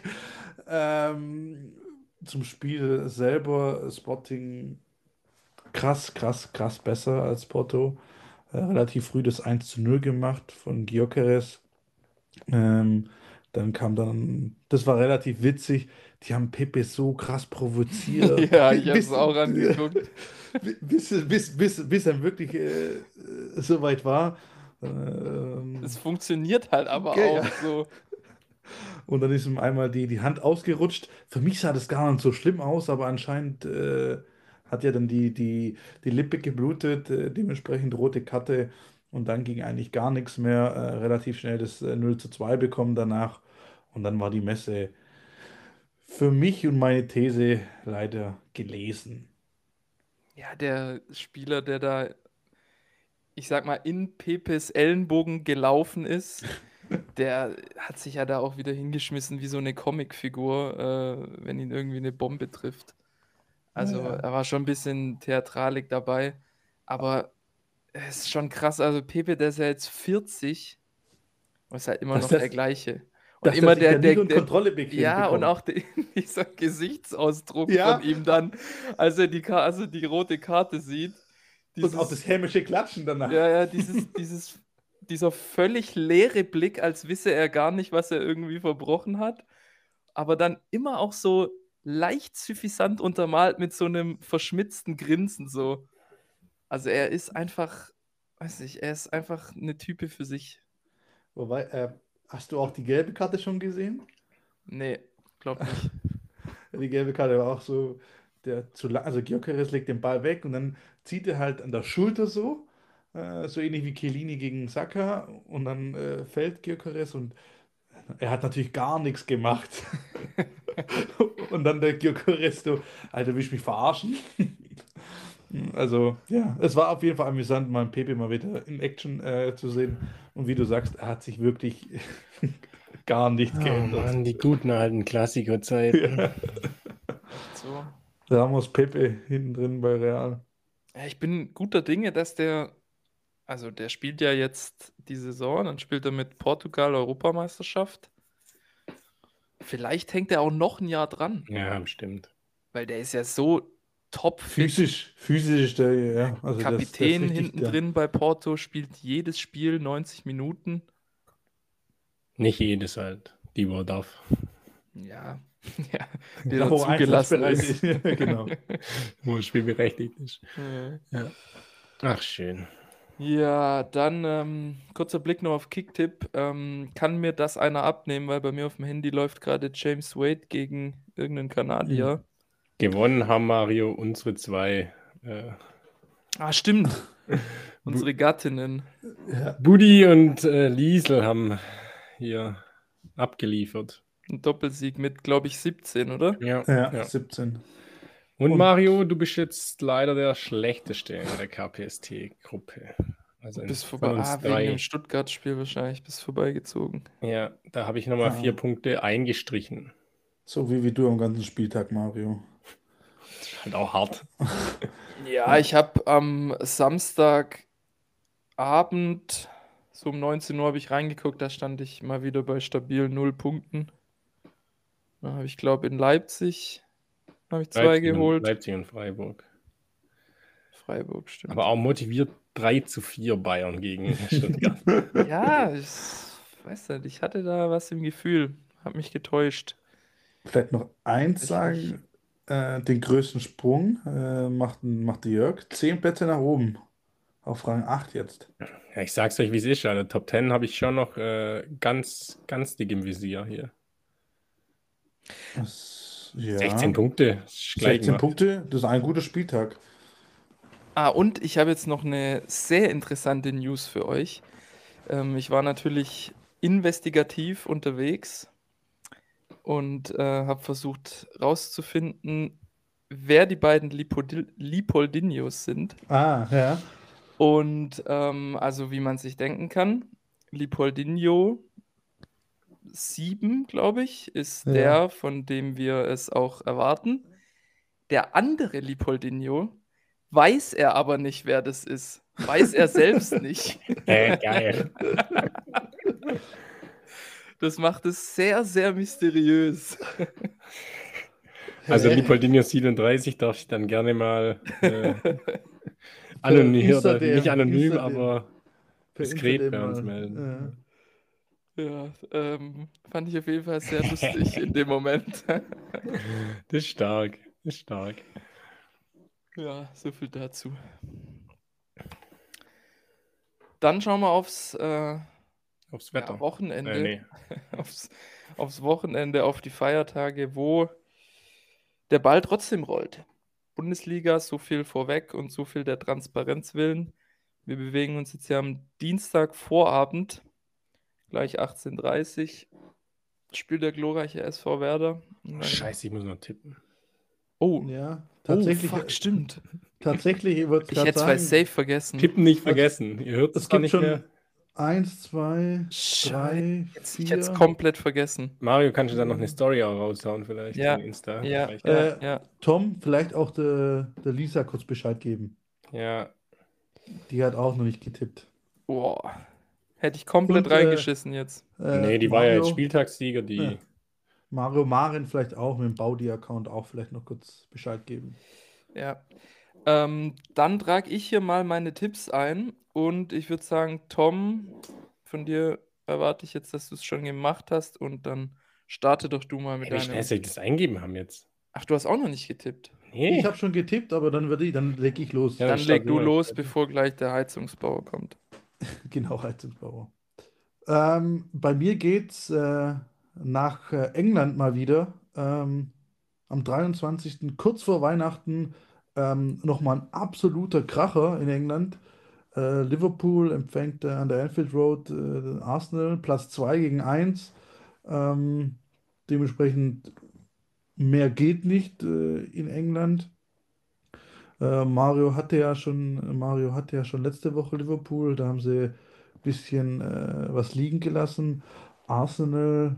Ähm, zum Spiel selber, Sporting krass, krass, krass besser als Porto. Äh, relativ früh das eins zu null gemacht von Gyökeres. Ähm, dann kam dann, das war relativ witzig, die haben Pepe so krass provoziert, Ja, bi- ich habe es bis, auch angeguckt. bis, bis, bis, bis er wirklich äh, so weit war. Ähm, Es funktioniert halt aber okay, auch ja. so. Und dann ist ihm einmal die, die Hand ausgerutscht. Für mich sah das gar nicht so schlimm aus, aber anscheinend äh, hat ja dann die, die, die Lippe geblutet, äh, dementsprechend rote Karte. Und dann ging eigentlich gar nichts mehr. Äh, relativ schnell das äh, null zu zwei bekommen danach. Und dann war die Messe für mich und meine These leider gelesen. Ja, der Spieler, der da, ich sag mal, in Pepes Ellenbogen gelaufen ist, der hat sich ja da auch wieder hingeschmissen wie so eine Comicfigur, äh, wenn ihn irgendwie eine Bombe trifft. Also Ja, er war schon ein bisschen Theatralik dabei, aber es ist schon krass. Also Pepe, der ist ja jetzt vierzig und ist halt immer dass noch der das, gleiche. Und dass er immer sich der, da nicht der, unter der, Kontrolle be- ja, und bekommt. auch die, dieser Gesichtsausdruck von Ja, ihm dann, als er die, Ka- als er die rote Karte sieht, und auch das dieses, hämische Klatschen danach. ja, ja, dieses, dieses, dieser völlig leere Blick, als wisse er gar nicht, was er irgendwie verbrochen hat, aber dann immer auch so leicht suffisant untermalt mit so einem verschmitzten Grinsen so. Also er ist einfach, weiß nicht, er ist einfach eine Type für sich. Wobei, äh, hast du auch die gelbe Karte schon gesehen? Nee, glaub nicht. Die gelbe Karte war auch so, der zu lang, also Gyökeres legt den Ball weg und dann zieht er halt an der Schulter so, äh, so ähnlich wie Chiellini gegen Saka und dann äh, fällt Gyökeres und er hat natürlich gar nichts gemacht. Und dann der Gyökeres so, Alter, willst du mich verarschen? Also, ja, es war auf jeden Fall amüsant, mal einen Pepe mal wieder in Action äh, zu sehen. Und wie du sagst, er hat sich wirklich gar nicht Oh geändert. Mann, die guten alten Klassikerzeiten. Ja. So. Ramos Pepe hinten drin bei Real. Ja, ich bin guter Dinge, dass der, also der spielt ja jetzt die Saison, dann spielt er mit Portugal Europameisterschaft. Vielleicht hängt er auch noch ein Jahr dran, Ja, bestimmt. weil der ist ja so topfit. Physisch, physisch ist der, ja. Also der ist, der ist Kapitän richtig hinten der. drin bei Porto, spielt jedes Spiel neunzig Minuten. Nicht jedes halt, die wo darf. Ja, ja, Da, der wo zugelassen Einsatzbereit ist. ist. Ja, genau. Wo spielberechtigt ist. Ja. Ja. Ach, schön. Ja, dann ähm, kurzer Blick noch auf Kicktipp. Ähm, kann mir das einer abnehmen, weil bei mir auf dem Handy läuft gerade James Wade gegen irgendeinen Kanadier. Gewonnen haben Mario unsere zwei. Äh, Ah, stimmt. Unsere Gattinnen. Ja. Buddy und äh, Liesel haben hier abgeliefert. Ein Doppelsieg mit, glaube ich, siebzehn, oder? Ja, Ja, ja. siebzehn. Und Und- Mario, du bist jetzt leider der Schlechteste in der K P S T-Gruppe. Also Bis von vorbei. uns Ah, wegen dem drei. Stuttgart-Spiel wahrscheinlich bis vorbeigezogen. Ja, da habe ich nochmal vier Ah, Punkte eingestrichen. so wie, wie du am ganzen Spieltag, Mario. Das ist halt auch hart. Ja, Ja, ich habe am Samstagabend, so um neunzehn Uhr habe ich reingeguckt, da stand ich mal wieder bei stabilen null Punkten. Da habe ich, glaube in Leipzig habe ich zwei Leipzig und, geholt. Leipzig und Freiburg. Freiburg, stimmt. Aber auch motiviert drei zu vier Bayern gegen Stuttgart. Ja, ich weiß nicht, ich hatte da was im Gefühl, habe mich getäuscht. vielleicht noch eins Tatsächlich. sagen. Äh, den größten Sprung äh, macht, macht Jörg. Zehn Plätze nach oben. Auf Rang acht jetzt. Ja, ich sag's euch, wie es ist. An der Top zehn habe ich schon noch äh, ganz, ganz dick im Visier hier. Das, sechzehn ja, Punkte, das ist gleich sechzehn gemacht. Punkte, das ist ein guter Spieltag. Ah, und ich habe jetzt noch eine sehr interessante News für euch. Ähm, ich war natürlich investigativ unterwegs und äh, habe versucht rauszufinden, wer die beiden Lipodil Leopoldinhos sind. Ah, ja. Und ähm, also wie man sich denken kann, Leopoldinho sieben, glaube ich, ist Ja. der, von dem wir es auch erwarten. Der andere Leopoldinho weiß er aber nicht, wer das ist. Weiß er selbst nicht. Äh, geil. Das macht es sehr, sehr mysteriös. Also Hä? Leopoldinho siebenunddreißig darf ich dann gerne mal äh, anonym, Per oder nicht Instagram, anonym, Instagram, aber per diskret bei Instagram uns mal. melden. Ja, ähm, fand ich auf jeden Fall sehr lustig in dem Moment. Das ist stark, das ist stark. Ja, so viel dazu. Dann schauen wir aufs äh, Aufs ja, Wetter. Äh, Wochenende, nee. aufs, aufs Wochenende, auf die Feiertage, wo der Ball trotzdem rollt. Bundesliga, so viel vorweg und so viel der Transparenz willen. Wir bewegen uns jetzt ja am Dienstagvorabend, gleich achtzehn Uhr dreißig, spielt der glorreiche S V Werder. Und Oh, dann, scheiße, ich muss noch tippen. oh, Ja, oh, tatsächlich, fuck, stimmt. tatsächlich, ich wollte Ich gerade hätte es bei sagen, Safe vergessen. Tippen nicht Also, vergessen. Ihr hört es es zwar gibt nicht mehr. schon eins, zwei, Scheiße, drei, jetzt, ich hätte es vier. komplett vergessen. Mario, kannst du dann noch eine Story auch raushauen vielleicht Ja, in Insta? ja, Vielleicht. ja, Äh, ja. Tom, vielleicht auch der, der Lisa kurz Bescheid geben. Ja, Die hat auch noch nicht getippt. Boah, hätte ich komplett Und äh, reingeschissen jetzt. äh, nee, die war ja jetzt Mario, Spieltagssieger, äh, die. Mario Marin vielleicht auch mit dem Baudi-Account auch vielleicht noch kurz Bescheid geben. Ja. Ähm, dann trage ich hier mal meine Tipps ein und ich würde sagen, Tom, von dir erwarte ich jetzt, dass du es schon gemacht hast und dann starte doch du mal mit Hey, wie schnell deinem. soll ich das eingeben haben jetzt? Ach, du hast auch noch nicht getippt. Ich Nee. habe schon getippt, aber dann würde ich, dann lege ich los. Ja, Dann start leg du mal. los, bevor gleich der Heizungsbauer kommt. Genau, Heizungsbauer. Ähm, bei mir geht's äh, nach äh, England mal wieder. Ähm, am dreiundzwanzigsten kurz vor Weihnachten, ähm, nochmal ein absoluter Kracher in England. Äh, Liverpool empfängt äh, an der Anfield Road äh, Arsenal, Platz zwei gegen eins. Ähm, dementsprechend mehr geht nicht äh, in England. Äh, Mario hatte ja schon, Mario hatte ja schon letzte Woche Liverpool, da haben sie ein bisschen äh, was liegen gelassen. Arsenal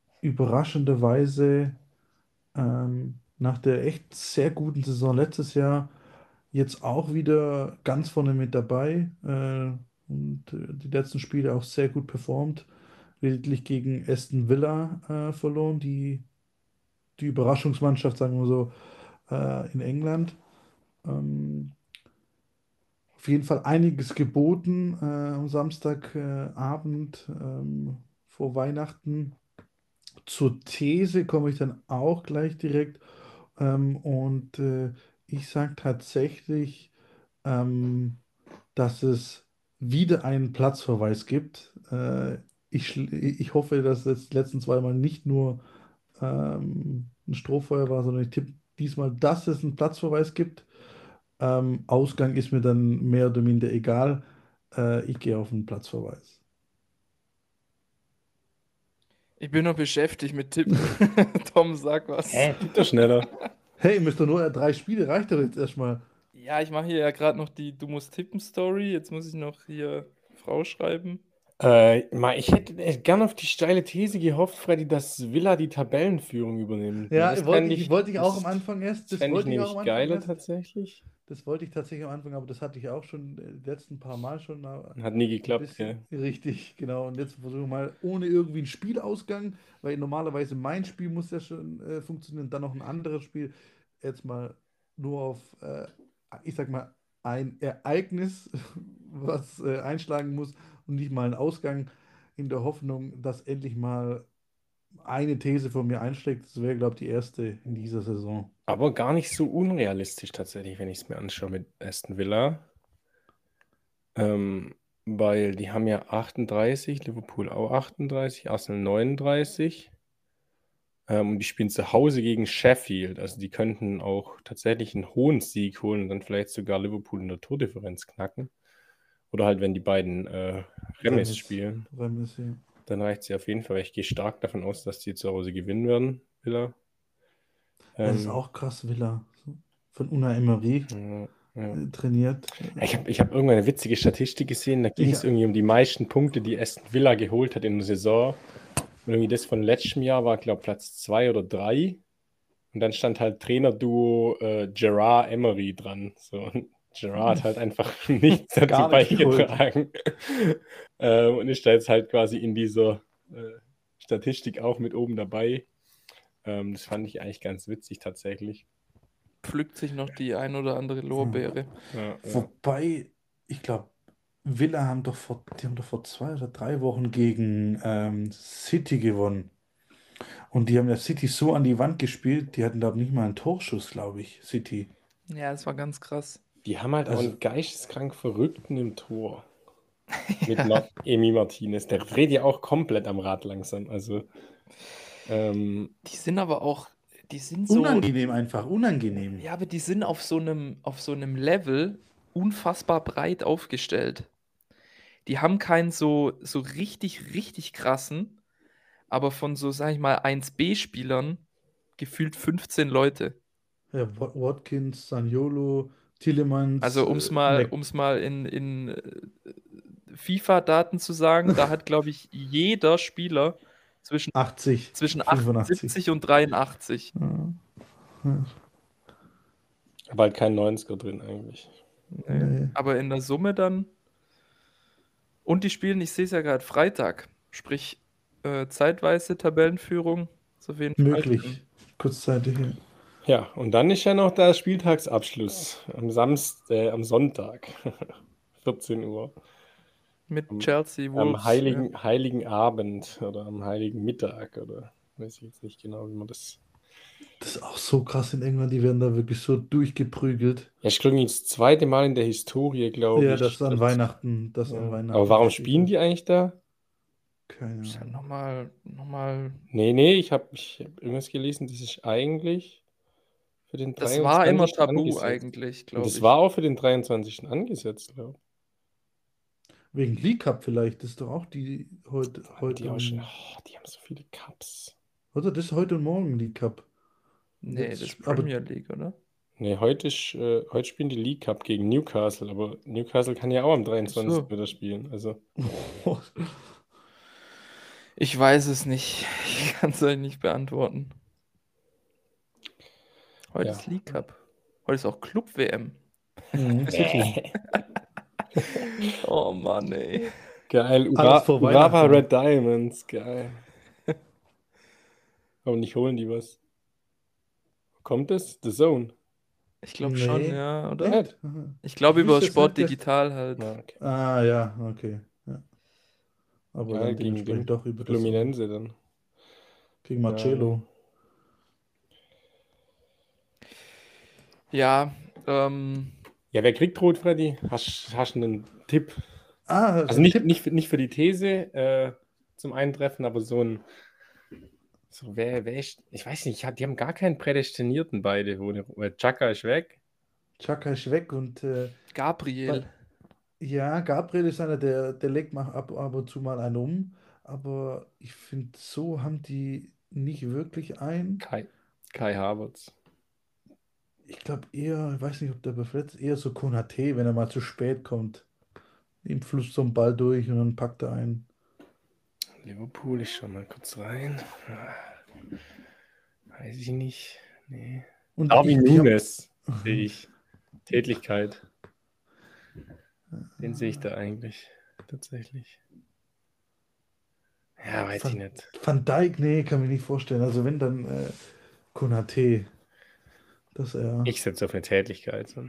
überraschenderweise ähm, nach der echt sehr guten Saison letztes Jahr jetzt auch wieder ganz vorne mit dabei äh, und äh, die letzten Spiele auch sehr gut performt. Lediglich gegen Aston Villa äh, verloren, die, die Überraschungsmannschaft, sagen wir so, äh, in England. Ähm, Auf jeden Fall einiges geboten äh, am Samstagabend äh, Abend, ähm, vor Weihnachten. Zur These komme ich dann auch gleich direkt. Ähm, und äh, ich sage tatsächlich, ähm, dass es wieder einen Platzverweis gibt. Äh, ich, schl- ich hoffe, dass es die letzten zweimal nicht nur ähm, ein Strohfeuer war, sondern ich tippe diesmal, dass es einen Platzverweis gibt. Ähm, Ausgang ist mir dann mehr oder minder egal. Äh, ich gehe auf einen Platzverweis. Ich bin noch beschäftigt mit Tippen. Tom, sag was. Hä, tipp doch schneller. Hey, müsst ihr nur drei Spiele, reicht doch jetzt erstmal. Ja, ich mache hier ja gerade noch die Du musst tippen Story. Jetzt muss ich noch hier Frau schreiben. Äh, mal, ich hätte echt gern auf die steile These gehofft, Freddy, dass Villa die Tabellenführung übernimmt. Ja, Das wollte fände ich, ich, wollte ich auch das, am Anfang erst. das Das fände ich wollte ich auch am nämlich Anfang geiler erst. tatsächlich. Das wollte ich tatsächlich am Anfang, aber das hatte ich auch schon äh, die letzten paar Mal schon. Aber Hat nie ein geklappt, bisschen gell? richtig, genau. Und jetzt versuchen wir mal ohne irgendwie einen Spielausgang, weil normalerweise mein Spiel muss ja schon äh, funktionieren, dann noch ein anderes Spiel. Jetzt mal nur auf, äh, ich sag mal, ein Ereignis, was äh, einschlagen muss und nicht mal einen Ausgang in der Hoffnung, dass endlich mal eine These von mir einschlägt. Das wäre, glaube ich, die erste in dieser Saison. Aber gar nicht so unrealistisch tatsächlich, wenn ich es mir anschaue mit Aston Villa. Ähm, weil die haben ja achtunddreißig, Liverpool auch achtunddreißig, Arsenal neununddreißig. Ähm, und die spielen zu Hause gegen Sheffield. Also die könnten auch tatsächlich einen hohen Sieg holen und dann vielleicht sogar Liverpool in der Tordifferenz knacken. Oder halt, wenn die beiden äh, Remis Remis. spielen, Remis, ja. dann reicht sie auf jeden Fall. Ich gehe stark davon aus, dass die zu Hause gewinnen werden, Villa. Das ist Ähm, auch krass, Villa. So von Unai Emery ja, ja. äh, trainiert. Ich habe ich hab irgendwann eine witzige Statistik gesehen, da ging Ich, es irgendwie um die meisten Punkte, die Aston Villa geholt hat in der Saison. Und irgendwie das von letztem Jahr war, glaube ich, Platz zwei oder drei. Und dann stand halt Trainerduo äh, Gerard Emery dran. So, und Gerard hat halt einfach nichts dazu Gar nichts geholt. beigetragen. ähm, und ist da jetzt halt quasi in dieser äh, Statistik auch mit oben dabei. Ähm, das fand ich eigentlich ganz witzig tatsächlich. Pflückt sich noch die ein oder andere Lorbeere. Ja, ja. Wobei, ich glaube, Villa haben doch vor, die haben doch vor zwei oder drei Wochen gegen ähm, City gewonnen. Und die haben ja City so an die Wand gespielt, die hatten, glaube ich, nicht mal einen Torschuss, glaube ich, City. Ja, das war ganz krass. Die haben halt auch Also- einen geisteskrank Verrückten im Tor. Mit Ma Emi Martinez. Der dreht ja auch komplett am Rad langsam. Also, ähm, Die sind aber auch, die sind so, Unangenehm einfach, unangenehm. ja, aber die sind auf so einem, auf so einem Level unfassbar breit aufgestellt. Die haben keinen so, so richtig, richtig krassen, aber von so, sag ich mal, eins B-Spielern gefühlt fünfzehn Leute. Ja, Wa- Watkins, Zaniolo, Tielemans, Also um es äh, mal, Mac- um's mal in, in äh, FIFA-Daten zu sagen, da hat, glaube ich, jeder Spieler zwischen, achtzig, zwischen fünfundachtzig. achtundsiebzig und dreiundachtzig. Ja. Ja. aber halt kein neunziger drin eigentlich. Nee. Nee. Aber in der Summe dann. Und die spielen, ich sehe es ja gerade, Freitag. Sprich, äh, zeitweise Tabellenführung. Ist auf jeden Fall drin. Möglich. Kurzzeitig, ja. Ja, und dann ist ja noch der Spieltagsabschluss am Samstag, äh, am Sonntag, vierzehn Uhr. Mit Am, Chelsea, am Wolves. heiligen, heiligen Abend oder am heiligen Mittag oder weiß ich jetzt nicht genau, wie man das. Das ist auch so krass in England, die werden da wirklich so durchgeprügelt. Ja, ich glaube, das zweite Mal in der Historie, glaube Ja, ich. das an dass- Weihnachten, das ja. an Weihnachten Aber warum gespielt spielen wird. die eigentlich da? Keine Ja, Ahnung. nochmal, nochmal. Nee, nee, ich habe ich hab irgendwas gelesen, das ist eigentlich für den Das war immer dreiundzwanzigsten tabu angesetzt. eigentlich, Und glaube das ich. war auch für den dreiundzwanzigsten angesetzt, glaube ich. Wegen League Cup vielleicht, das ist doch auch die heute, Haben heute die, auch schon, und, oh, die haben so viele Cups. oder das ist heute und morgen League Cup. Nee, Jetzt das ist sp- aber- Premier League, oder? Nee, heute, ist, äh, heute spielen die League Cup gegen Newcastle, aber Newcastle kann ja auch am dreiundzwanzigsten so. wieder spielen. Also, Ich weiß es nicht. Ich kann es euch nicht beantworten. Heute Ja. ist League Cup. Heute ist auch Club-W M. Mhm, City. Oh Mann, ey. geil, Ura Alles vor Urawa Weihnachten. Red Diamonds, geil. Aber nicht holen die was. Kommt es? The Zone. Ich glaube schon, Nee. ja, oder? Echt? Aha. Ich glaube Ich über wüsste jetzt Sport nicht, dass- Digital halt. Ja, okay. Ah, ja, okay. Ja. Aber Geil, dann gegen dementsprechend den doch über das Fluminense dann. gegen Marcelo. Ja, ähm, Ja, wer kriegt Rot, Freddy? Hast hast du einen Tipp? Ah, Also nicht, Tipp. nicht, für- nicht für die These äh, zum Eintreffen, aber so ein. So, wer, wer ist, ich weiß nicht, die haben gar keinen Prädestinierten beide. Wo, weil Chaka ist weg. Xhaka ist weg und äh, Gabriel. ja, Gabriel ist einer, der, der legt mal ab, ab und zu mal einen um. Aber ich finde, so haben die nicht wirklich einen. Kai, Kai Havertz. Ich glaube eher, ich weiß nicht, ob der verletzt, eher so Konate, wenn er mal zu spät kommt. Ihm flusst so ein Ball durch und dann packt er einen. Liverpool, ich schau mal kurz rein. Weiß ich nicht. Nee. Und Darwin ich, die haben, Núñez sehe ich. Tätlichkeit. Den sehe ich da eigentlich tatsächlich. Ja, weiß ich Van, nicht. Van Dijk, nee, kann mich nicht vorstellen. Also wenn dann äh, Konate, dass er, Ich setze auf eine Tätlichkeit. So.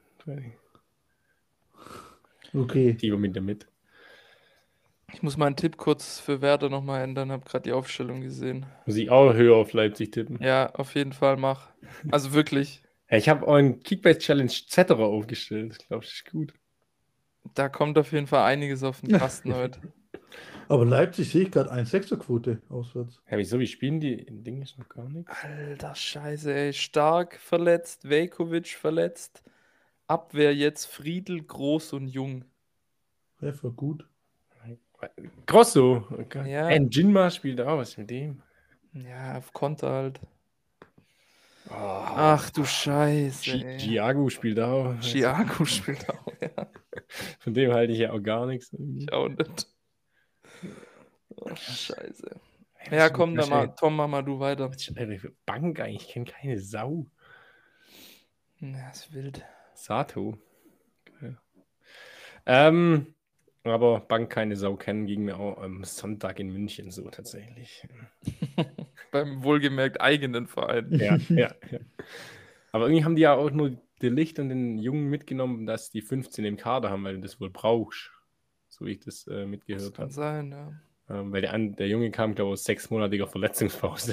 okay. Die mit der mit. Ich muss meinen Tipp kurz für Werder nochmal ändern, habe gerade die Aufstellung gesehen. Muss ich auch höher auf Leipzig tippen? Ja, auf jeden Fall mach. Also wirklich, Ja, ich habe auch einen Kickbase-Challenge Zetterer aufgestellt. Ich glaube, das ist gut. da kommt auf jeden Fall einiges auf den Kasten heute. Aber Leipzig sehe ich gerade eins Komma sechser Quote auswärts. Ja, wieso? Wie spielen die? Im Ding ist noch gar nichts. Alter Scheiße, ey. Stark verletzt, Veljkovic verletzt. Abwehr jetzt Friedel, Groß und Jung. Ja, voll gut. Grosso. Okay. Ja. Hey, Jinma spielt auch was mit dem. Ja, auf Konter halt. Oh, Ach du Scheiße, Gi- ey. Giago spielt auch. Thiago spielt auch, ja. Von dem halte ich ja auch gar nichts. Ich auch nicht. Oh, Scheiße. Was Ja, ist komm, das dann mal, für- Tom, mach mal du weiter. was ist das für Bank eigentlich? Ich kenne keine Sau. Ja, ist wild. Sato. Geil. Ähm, aber Bank keine Sau kennen, ging mir auch am Sonntag in München so tatsächlich. Beim wohlgemerkt eigenen Verein. Ja, ja, ja. Aber irgendwie haben die ja auch nur die Licht und den Jungen mitgenommen, dass die fünfzehn im Kader haben, weil du das wohl brauchst. So wie ich das äh, Das mitgehört kann habe. sein, ja. Ähm, weil der, an, der Junge kam, glaube ich, aus sechsmonatiger Verletzungspause.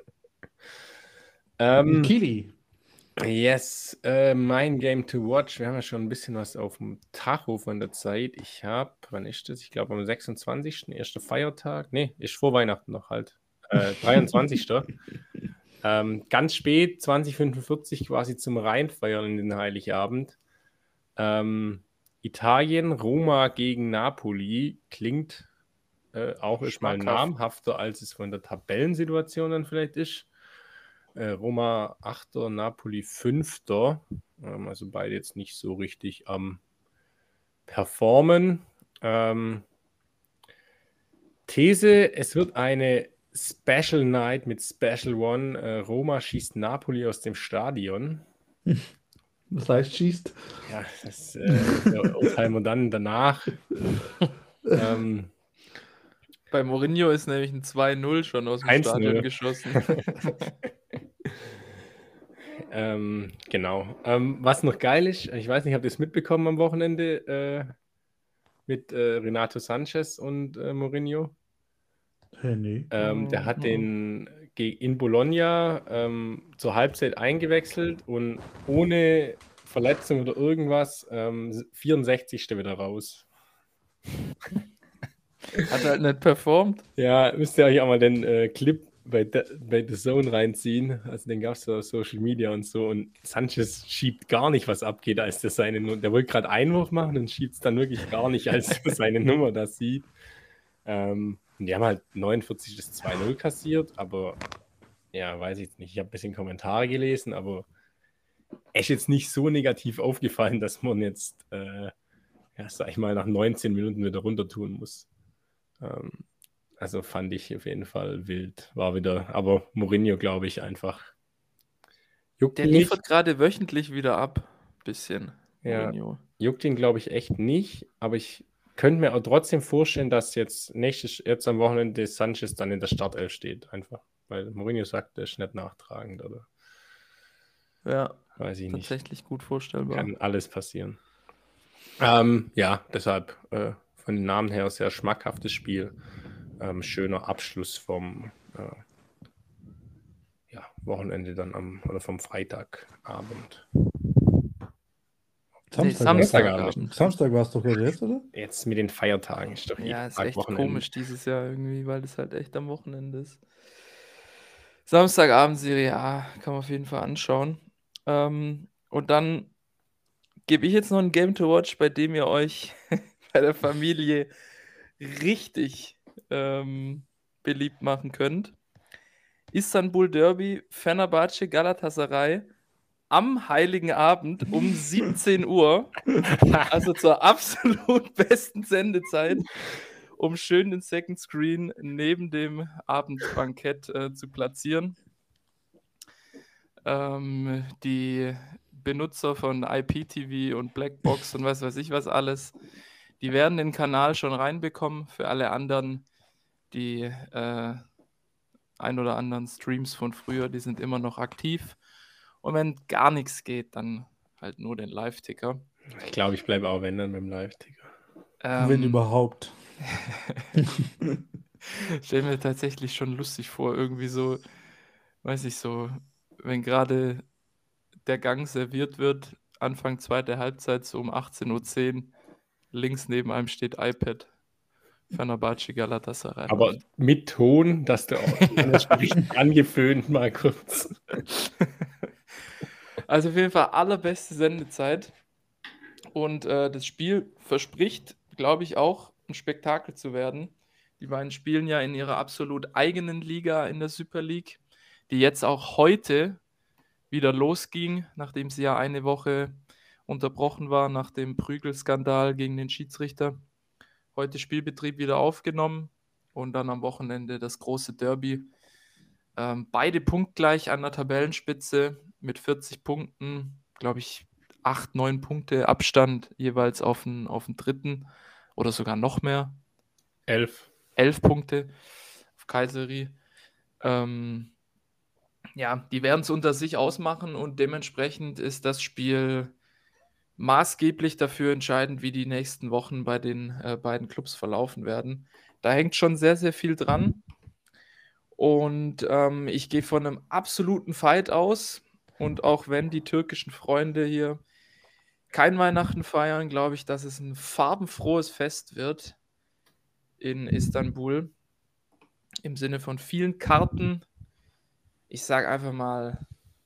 ähm, Kili. yes, äh, mein Game to watch. Wir haben ja schon ein bisschen was auf dem Tacho von der Zeit. Ich habe, wann ist das? Ich glaube am sechsundzwanzigsten erster Feiertag. Nee, ist vor Weihnachten noch halt. Äh, dreiundzwanzigsten ähm, ganz spät, zwanzig Uhr fünfundvierzig quasi zum Reinfeiern in den Heiligabend. Ähm, Italien, Roma gegen Napoli klingt äh, auch erstmal Schmackhaft. namhafter, als es von der Tabellensituation dann vielleicht ist. Äh, Roma achter, Napoli fünfter. Ähm, also beide jetzt nicht so richtig am Performen. Ähm, These, es wird eine Special Night mit Special One. Äh, Roma schießt Napoli aus dem Stadion. Das heißt, schießt. Ja, das äh, urteilen wir dann danach. ähm, Bei Mourinho ist nämlich ein zwei null schon aus dem eins null. Stadion geschossen. ähm, genau. Ähm, was noch geil ist, ich weiß nicht, habt ihr es mitbekommen am Wochenende äh, mit äh, Renato Sanchez und äh, Mourinho? Hey, nee. Ähm, der hat Mhm. den ge- in Bologna ähm, zur Halbzeit eingewechselt und ohne Verletzung oder irgendwas ähm, vierundsechzigsten wieder raus. Hat halt nicht performt. Ja, müsst ihr euch auch mal den äh, Clip bei, The, bei The Zone reinziehen. Also den gab es auf Social Media und so. Und Sanchez schiebt gar nicht, was abgeht, als der seine Nummer. Der wollte gerade Einwurf machen und schiebt es dann wirklich gar nicht, als er seine Nummer da sieht. Ähm, und die haben halt neunundvierzig das zwei null kassiert, aber ja, weiß ich jetzt nicht. Ich habe ein bisschen Kommentare gelesen, aber es ist jetzt nicht so negativ aufgefallen, dass man jetzt, äh, ja, sag ich mal, nach neunzehn Minuten wieder runter tun muss. Ähm, also fand ich auf jeden Fall wild. War wieder, aber Mourinho, glaube ich, einfach juckt Der ihn nicht. liefert gerade wöchentlich wieder ab. Bisschen. Ja. Mourinho. Juckt ihn, glaube ich, echt nicht. Aber ich könnte mir auch trotzdem vorstellen, dass jetzt nächstes, jetzt am Wochenende Sanchez dann in der Startelf steht. Einfach. Weil Mourinho sagt, er ist nicht nachtragend, oder? Ja, Weiß ich nicht. tatsächlich gut vorstellbar. Kann alles passieren. Ähm, ja, deshalb äh, von den Namen her sehr schmackhaftes Spiel. Ähm, schöner Abschluss vom äh, ja, Wochenende dann am oder vom Freitagabend. Nee, Samstag, Samstagabend. Samstag war es doch gerade jetzt, oder? Jetzt mit den Feiertagen ist doch Ja, jeden ist Tag echt Wochenende. komisch dieses Jahr irgendwie, weil das halt echt am Wochenende ist. Samstagabend Serie A kann man auf jeden Fall anschauen. Ähm, und dann gebe ich jetzt noch ein Game to Watch, bei dem ihr euch bei der Familie richtig ähm, beliebt machen könnt. Istanbul Derby, Fenerbahce, Galatasaray. am Heiligen Abend um siebzehn Uhr, also zur absolut besten Sendezeit, um schön den Second Screen neben dem Abendbankett äh, zu platzieren. Ähm, die Benutzer von I P T V und Blackbox und was weiß ich was alles, die werden den Kanal schon reinbekommen. Für alle anderen, die äh, ein oder anderen Streams von früher, die sind immer noch aktiv. Und wenn gar nichts geht, dann halt nur den Live-Ticker. Ich glaube, ich bleibe auch wenn dann mit dem Live-Ticker. Ähm, Wenn überhaupt. Stell mir tatsächlich schon lustig vor, irgendwie so, weiß ich so, wenn gerade der Gang serviert wird, Anfang zweite Halbzeit, so um achtzehn Uhr zehn, links neben einem steht iPad. Fenerbahce Galatasaray. Aber mit Ton, dass du auch das richtig angeföhnt mal kurz. Also auf jeden Fall allerbeste Sendezeit. Und äh, das Spiel verspricht, glaube ich, auch ein Spektakel zu werden. Die beiden spielen ja in ihrer absolut eigenen Liga in der Super League, die jetzt auch heute wieder losging, nachdem sie ja eine Woche unterbrochen war nach dem Prügelskandal gegen den Schiedsrichter. Heute Spielbetrieb wieder aufgenommen und dann am Wochenende das große Derby. Ähm, beide punktgleich an der Tabellenspitze mit vierzig Punkten, glaube ich, acht, neun Punkte Abstand jeweils auf den, auf den dritten oder sogar noch mehr. Elf. Elf Punkte auf Kayseri. Ähm, ja, die werden es unter sich ausmachen und dementsprechend ist das Spiel maßgeblich dafür entscheidend, wie die nächsten Wochen bei den äh, beiden Clubs verlaufen werden. Da hängt schon sehr, sehr viel dran. Und ähm, ich gehe von einem absoluten Fight aus. Und auch wenn die türkischen Freunde hier kein Weihnachten feiern, glaube ich, dass es ein farbenfrohes Fest wird in Istanbul. Im Sinne von vielen Karten. Ich sage einfach mal,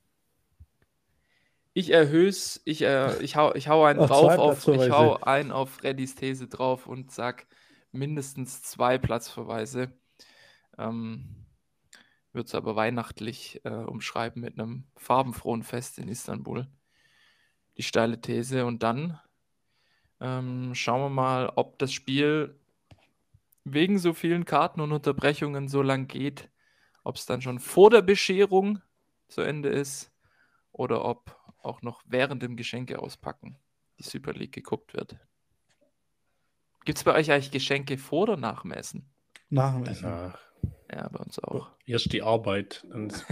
ich erhöhe es, ich, äh, ich, hau, ich hau einen Auf drauf, zwei auf, ich Platzverweise. hau einen auf Freddys These drauf und sag mindestens zwei Platzverweise. Ähm, Würde es aber weihnachtlich äh, umschreiben mit einem farbenfrohen Fest in Istanbul. Die steile These. Und dann ähm, schauen wir mal, ob das Spiel wegen so vielen Karten und Unterbrechungen so lang geht, ob es dann schon vor der Bescherung zu Ende ist oder ob auch noch während dem Geschenke auspacken die Super League geguckt wird. Gibt es bei euch eigentlich Geschenke vor oder nach dem Essen? Nach dem Essen. Danach. Ja, bei uns auch. Erst die Arbeit. Dann ist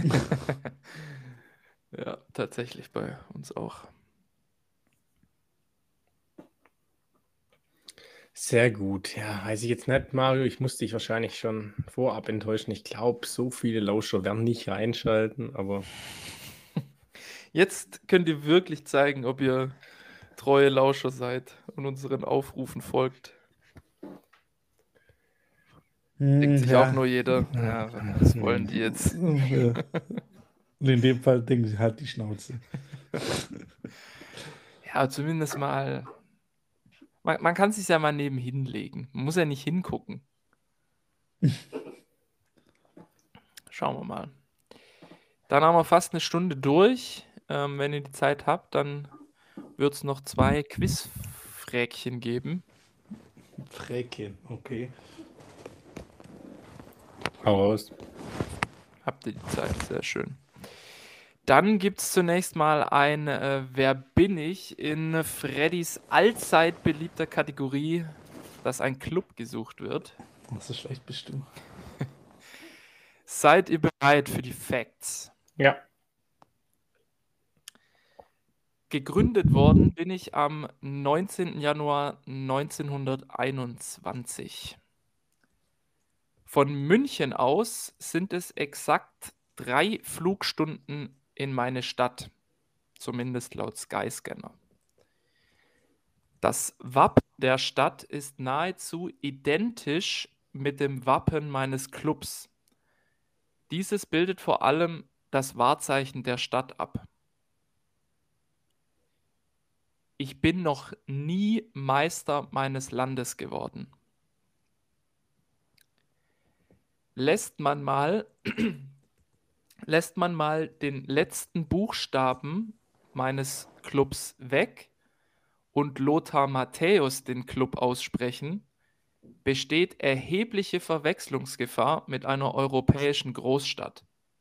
Ja, tatsächlich bei uns auch. sehr gut. Ja, weiß ich jetzt nicht, Mario. Ich musste dich wahrscheinlich schon vorab enttäuschen. Ich glaube, so viele Lauscher werden nicht reinschalten, aber Jetzt könnt ihr wirklich zeigen, ob ihr treue Lauscher seid und unseren Aufrufen folgt. Denkt Hm, sich ja. auch nur jeder, ja, was wollen die jetzt? Ja. Und in dem Fall denken sie halt die Schnauze. Ja, zumindest mal. Man, man kann sich ja mal nebenhin legen. Man muss ja nicht hingucken. Schauen wir mal. Dann haben wir fast eine Stunde durch. Ähm, wenn ihr die Zeit habt, dann wird es noch zwei Quizfräkchen geben. Fräkchen, okay. hau raus. Habt ihr die Zeit? Sehr schön. Dann gibt es zunächst mal ein äh, Wer bin ich in Freddys allzeit beliebter Kategorie, dass ein Club gesucht wird. Das ist schlecht bestimmt. Seid ihr bereit für die Facts? Ja. Gegründet worden bin ich am neunzehnten Januar neunzehnhunderteinundzwanzig. Von München aus sind es exakt drei Flugstunden in meine Stadt, zumindest laut Skyscanner. Das Wappen der Stadt ist nahezu identisch mit dem Wappen meines Clubs. Dieses bildet vor allem das Wahrzeichen der Stadt ab. Ich bin noch nie Meister meines Landes geworden. Lässt man mal, lässt man mal den letzten Buchstaben meines Clubs weg und Lothar Matthäus den Club aussprechen, besteht erhebliche Verwechslungsgefahr mit einer europäischen Großstadt.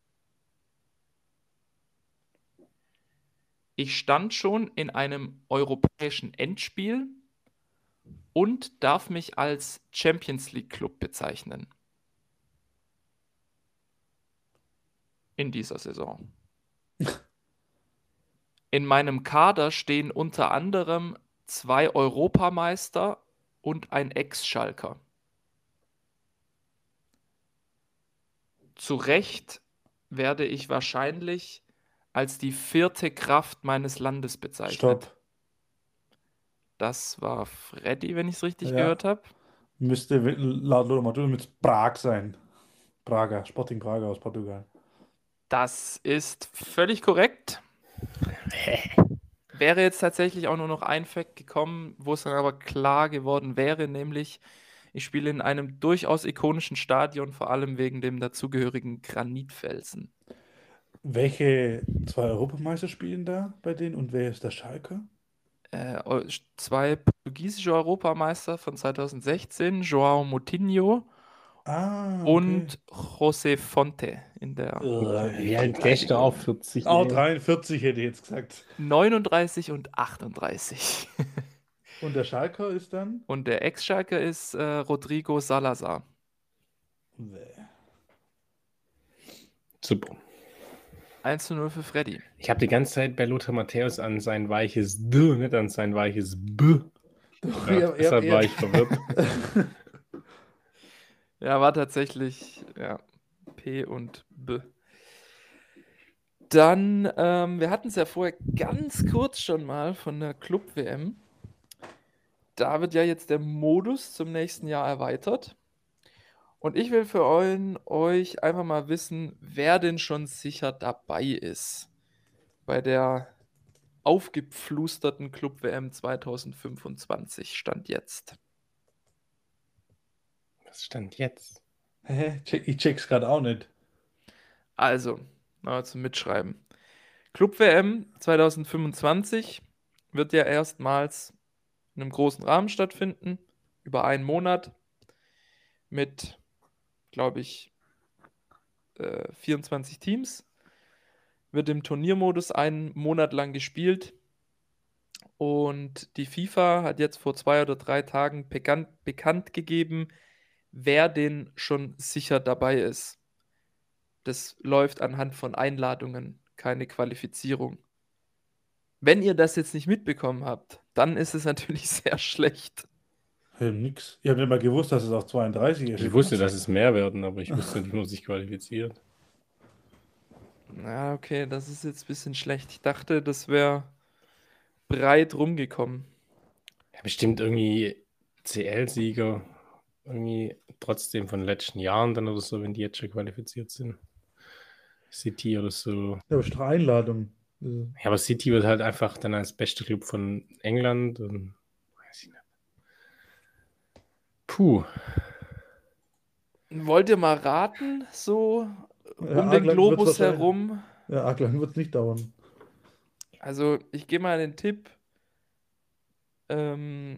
Ich stand schon in einem europäischen Endspiel und darf mich als Champions League Club bezeichnen. In dieser Saison. In meinem Kader stehen unter anderem zwei Europameister und ein Ex-Schalker. Zu Recht werde ich wahrscheinlich als die vierte Kraft meines Landes bezeichnet. Stopp. Das war Freddy, wenn ich es richtig Ja. gehört habe. Müsste laut Lothar Matthäus mit Prag sein. Braga, Sporting Braga aus Portugal. Das ist völlig korrekt. Wäre jetzt tatsächlich auch nur noch ein Fact gekommen, wo es dann aber klar geworden wäre, nämlich ich spiele in einem durchaus ikonischen Stadion, vor allem wegen dem dazugehörigen Granitfelsen. Welche zwei Europameister spielen da bei denen und wer ist der Schalker? Äh, Eu- zwei portugiesische Europameister von zweitausendsechzehn, João Moutinho Ah, okay. und José Fonte in der Äh, Wie alt gehst du auf vierzig? Auch ey? dreiundvierzig hätte ich jetzt gesagt. neununddreißig und achtunddreißig. Und der Schalker ist dann? Und der Ex-Schalker ist äh, Rodrigo Salazar. Bäh. Super. eins zu null für Freddy. Ich habe die ganze Zeit bei Lothar Matthäus an sein weiches D, nicht an sein weiches B. Doch, Ja, ja, deshalb ja, war ja. ich verwirrt. Ja, war tatsächlich ja, P und B. Dann, ähm, wir hatten es ja vorher ganz kurz schon mal von der Club-W M. Da wird ja jetzt der Modus zum nächsten Jahr erweitert. Und ich will für euch, euch einfach mal wissen, wer denn schon sicher dabei ist bei der aufgepflusterten Club-W M zweitausendfünfundzwanzig, Stand jetzt. Was stand jetzt? Hä? Check, ich check's gerade auch nicht. Also, mal zum Mitschreiben. Club-W M zweitausendfünfundzwanzig wird ja erstmals in einem großen Rahmen stattfinden, über einen Monat mit, glaube ich, äh, vierundzwanzig Teams. Wird im Turniermodus einen Monat lang gespielt. Und die FIFA hat jetzt vor zwei oder drei Tagen bekannt, bekannt gegeben, wer denn schon sicher dabei ist. Das läuft anhand von Einladungen, keine Qualifizierung. Wenn ihr das jetzt nicht mitbekommen habt, dann ist es natürlich sehr schlecht. Hä, nix. Ich habe nicht mal gewusst, dass es auf zweiunddreißig ist. Ich wusste, dass es mehr werden, aber ich wusste nicht, wie man sich qualifiziert. Na, okay, das ist jetzt ein bisschen schlecht. Ich dachte, das wäre breit rumgekommen. Ja, bestimmt irgendwie C L-Sieger, irgendwie trotzdem von den letzten Jahren dann oder so, wenn die jetzt schon qualifiziert sind. City oder so. Ja, aber ist doch Einladung. Also, Ja, aber City wird halt einfach dann als bester Club von England und weiß ich nicht. Puh. Wollt ihr mal raten, so Ja, um arg den lang wird's Globus wahrscheinlich- herum? Ja, arg lang wird es nicht dauern. Also, ich gebe mal den Tipp. Ähm,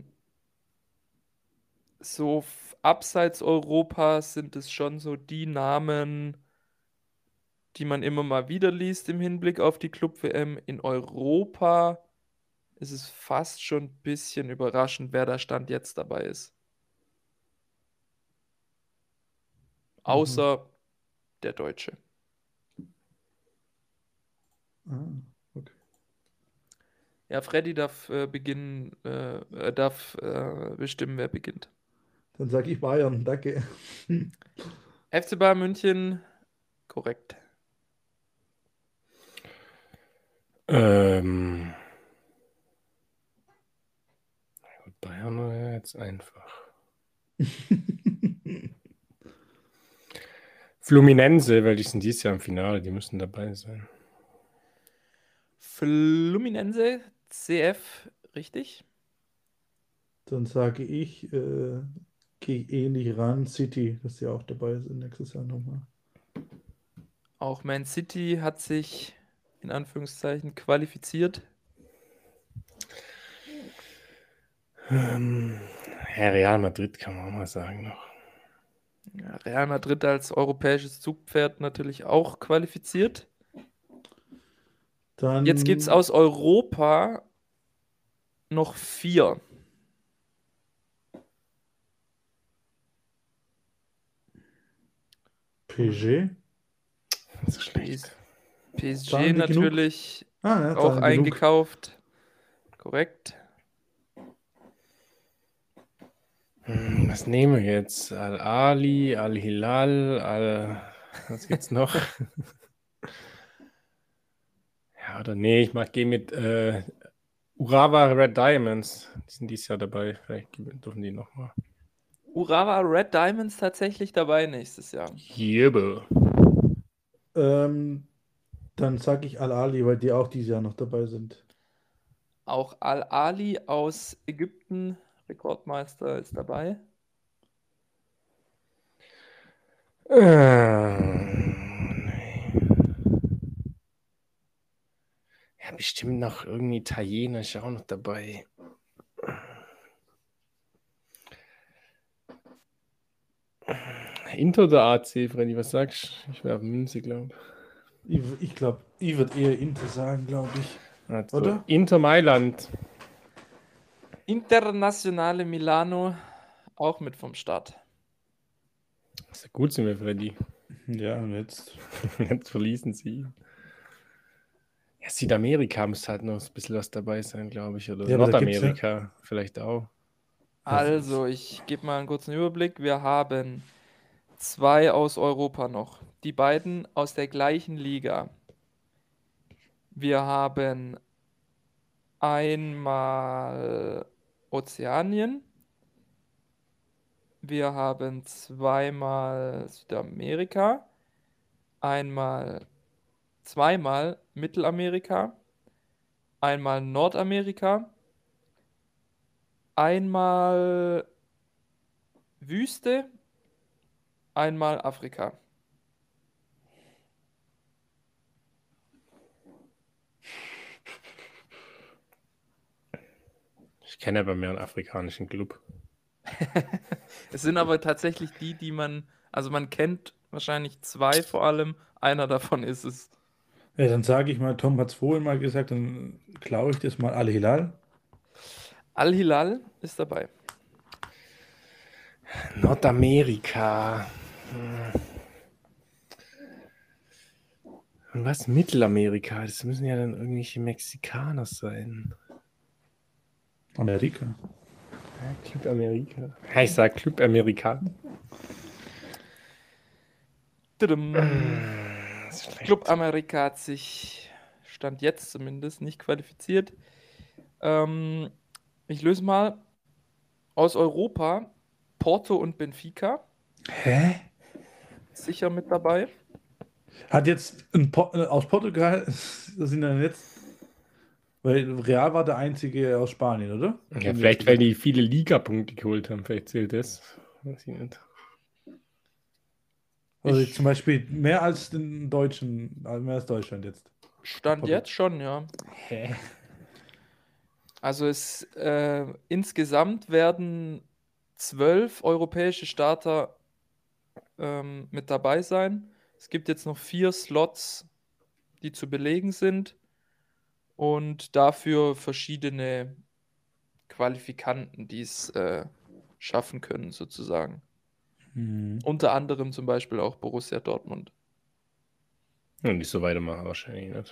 so f- abseits Europas sind es schon so die Namen, die man immer mal wieder liest im Hinblick auf die Club-W M. In Europa ist es fast schon ein bisschen überraschend, wer da Stand jetzt dabei ist. Außer der Deutsche. Ah, okay. Ja, Freddy darf äh, beginnen, äh, äh, darf äh, bestimmen, wer beginnt. Dann sage ich Bayern, danke. F C Bayern München, korrekt. Ähm. Na gut, Bayern war ja jetzt einfach. Fluminense, weil die sind dieses Jahr im Finale, die müssen dabei sein. Fluminense, C F, richtig? Dann sage ich, äh, gehe ähnlich ran, City, dass sie auch dabei sind nächstes Jahr nochmal. Auch Man City hat sich in Anführungszeichen, qualifiziert? Ähm, ja, Real Madrid kann man auch mal sagen noch. Ja, Real Madrid als europäisches Zugpferd natürlich auch qualifiziert. Dann Jetzt gibt es aus Europa noch vier. P S G. Nicht so schlecht. P S G Zahlen die genug? natürlich Ah, ja, auch zahlen genug. eingekauft. Korrekt. Hm, was nehmen wir jetzt? Al-Ali, Al-Hilal, Al... Was gibt's noch? Ja, oder nee, ich mach, gehe mit äh, Urawa Red Diamonds. Die sind dieses Jahr dabei. Vielleicht dürfen die nochmal. Urawa Red Diamonds tatsächlich dabei nächstes Jahr. Jebe. Ähm, dann sage ich Al-Ali, weil die auch dieses Jahr noch dabei sind. Auch Al-Ali aus Ägypten, Rekordmeister, ist dabei. Äh, nee. Ja, bestimmt noch irgendwie Italiener ist auch noch dabei. Inter oder A C, Freddy, was sagst du? Ich werfe Münze, glaube Ich, ich glaube, ich würde eher Inter sagen, glaube ich. also, Oder? Inter Mailand. Internationale Milano auch mit vom Start. Sehr gut sind wir, Freddy. Ja, und jetzt. Jetzt verließen sie. Ja, Südamerika muss halt noch ein bisschen was dabei sein, glaube ich. Oder Ja, aber da gibt's Nordamerika vielleicht auch. Also, ich gebe mal einen kurzen Überblick. Wir haben zwei aus Europa noch. Die beiden aus der gleichen Liga. Wir haben einmal Ozeanien. Wir haben zweimal Südamerika. Einmal, zweimal Mittelamerika. Einmal Nordamerika. Einmal Wüste. Einmal Afrika. Ich kenne aber mehr einen afrikanischen Club. Es sind aber tatsächlich die, die man, also man kennt wahrscheinlich zwei vor allem. Einer davon ist es. Ja, dann sage ich mal, Tom hat es vorhin mal gesagt, dann klaue ich das mal Al-Hilal. Al-Hilal ist dabei. Nordamerika. Hm. Und was? Mittelamerika? Das müssen ja dann irgendwelche Mexikaner sein. Amerika. Ja, Club Amerika. Ja, ich sag Club Amerika. Tudum. Das ist schlecht. Club Amerika hat sich, Stand jetzt zumindest, nicht qualifiziert. Ähm, ich löse mal aus Europa Porto und Benfica. Hä? Sicher mit dabei. Hat jetzt ein Po- äh, aus Portugal, das sind dann jetzt, weil Real war der einzige aus Spanien, oder? Ja, vielleicht, weil die viele Ligapunkte geholt haben. Vielleicht zählt das. Weiß ich nicht. Also Ich- zum Beispiel mehr als den Deutschen, also mehr als Deutschland jetzt. Stand Porto- jetzt schon, ja. Hä? Also es äh, insgesamt werden zwölf europäische Starter ähm, mit dabei sein. Es gibt jetzt noch vier Slots, die zu belegen sind und dafür verschiedene Qualifikanten, die es äh, schaffen können, sozusagen. Mhm. Unter anderem zum Beispiel auch Borussia Dortmund. Und nicht so weitermachen wahrscheinlich nicht.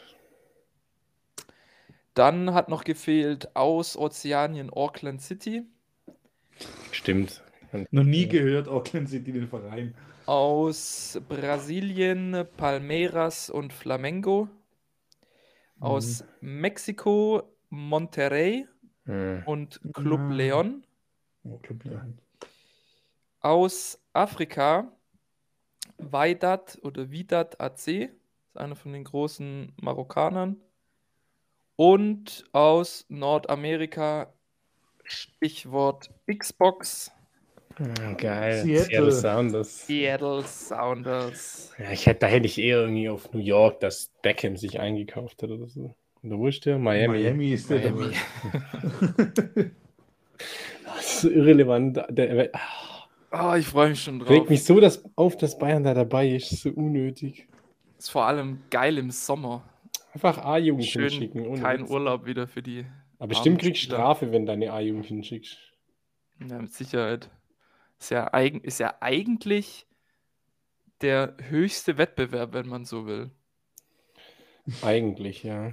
Dann hat noch gefehlt aus Ozeanien Auckland City, Stimmt. Noch nie gehört, Auckland City, den Verein. aus Brasilien Palmeiras und Flamengo, aus Mexiko Monterrey Hm. und Club Ja. Leon, Oh, Club Leon. aus Afrika Wydad oder Wydad A C, ist einer von den großen Marokkanern, und aus Nordamerika Stichwort Xbox Geil. Seattle. Seattle Sounders. Seattle Sounders. Ja, ich hätte, da hätte ich eher irgendwie auf New York, dass Beckham sich eingekauft hat oder so. Oder wo ist der? Miami. Miami ist der Miami. Das ist so irrelevant. Der, Oh, ich freue mich schon drauf. regt mich so das auf, dass Bayern da dabei ist. So unnötig. Ist vor allem geil im Sommer. Einfach A-Jugend Schön hinschicken. Ohne kein Witz. Urlaub wieder für die. Aber bestimmt kriegst du Spieler. Strafe, wenn deine A-Jugend hinschickst. Ja, mit Sicherheit. Ist ja, eigen, ist ja eigentlich der höchste Wettbewerb, wenn man so will. Eigentlich, ja.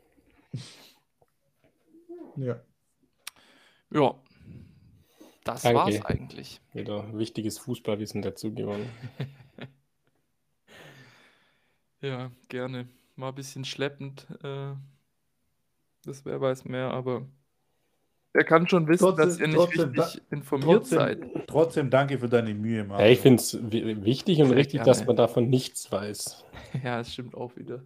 Ja. Ja. Das Danke. war's eigentlich. Wieder wichtiges Fußballwissen dazu gewonnen. Ja, gerne. Mal ein bisschen schleppend. Äh, das wer weiß mehr, aber er kann schon wissen, Trotzdem- dass ihr nicht trotzdem richtig informiert seid. Trotzdem, trotzdem danke für deine Mühe, Ja, Mario. ich finde es wichtig und Sehr richtig, gerne. dass man davon nichts weiß. Ja, das stimmt auch wieder.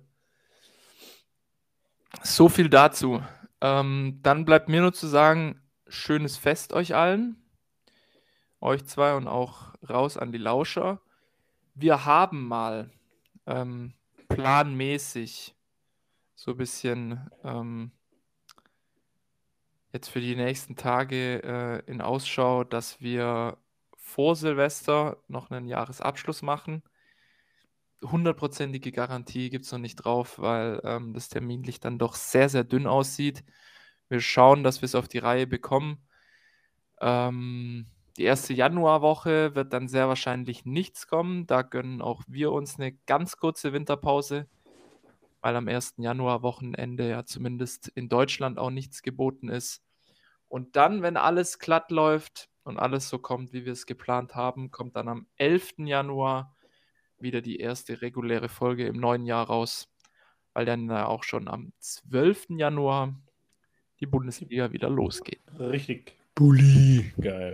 So viel dazu. Ähm, dann bleibt mir nur zu sagen, schönes Fest euch allen. Euch zwei und auch raus an die Lauscher. Wir haben mal ähm, planmäßig so ein bisschen ähm, jetzt für die nächsten Tage äh, in Ausschau, dass wir vor Silvester noch einen Jahresabschluss machen. Hundertprozentige Garantie gibt es noch nicht drauf, weil ähm, das terminlich dann doch sehr, sehr dünn aussieht. Wir schauen, dass wir es auf die Reihe bekommen. Ähm, die erste Januarwoche wird dann sehr wahrscheinlich nichts kommen. Da gönnen auch wir uns eine ganz kurze Winterpause, weil am ersten Januarwochenende ja zumindest in Deutschland auch nichts geboten ist. Und dann, wenn alles glatt läuft und alles so kommt, wie wir es geplant haben, kommt dann am elften Januar wieder die erste reguläre Folge im neuen Jahr raus, weil dann ja auch schon am zwölften Januar die Bundesliga wieder losgeht. Richtig. Bulli. Geil.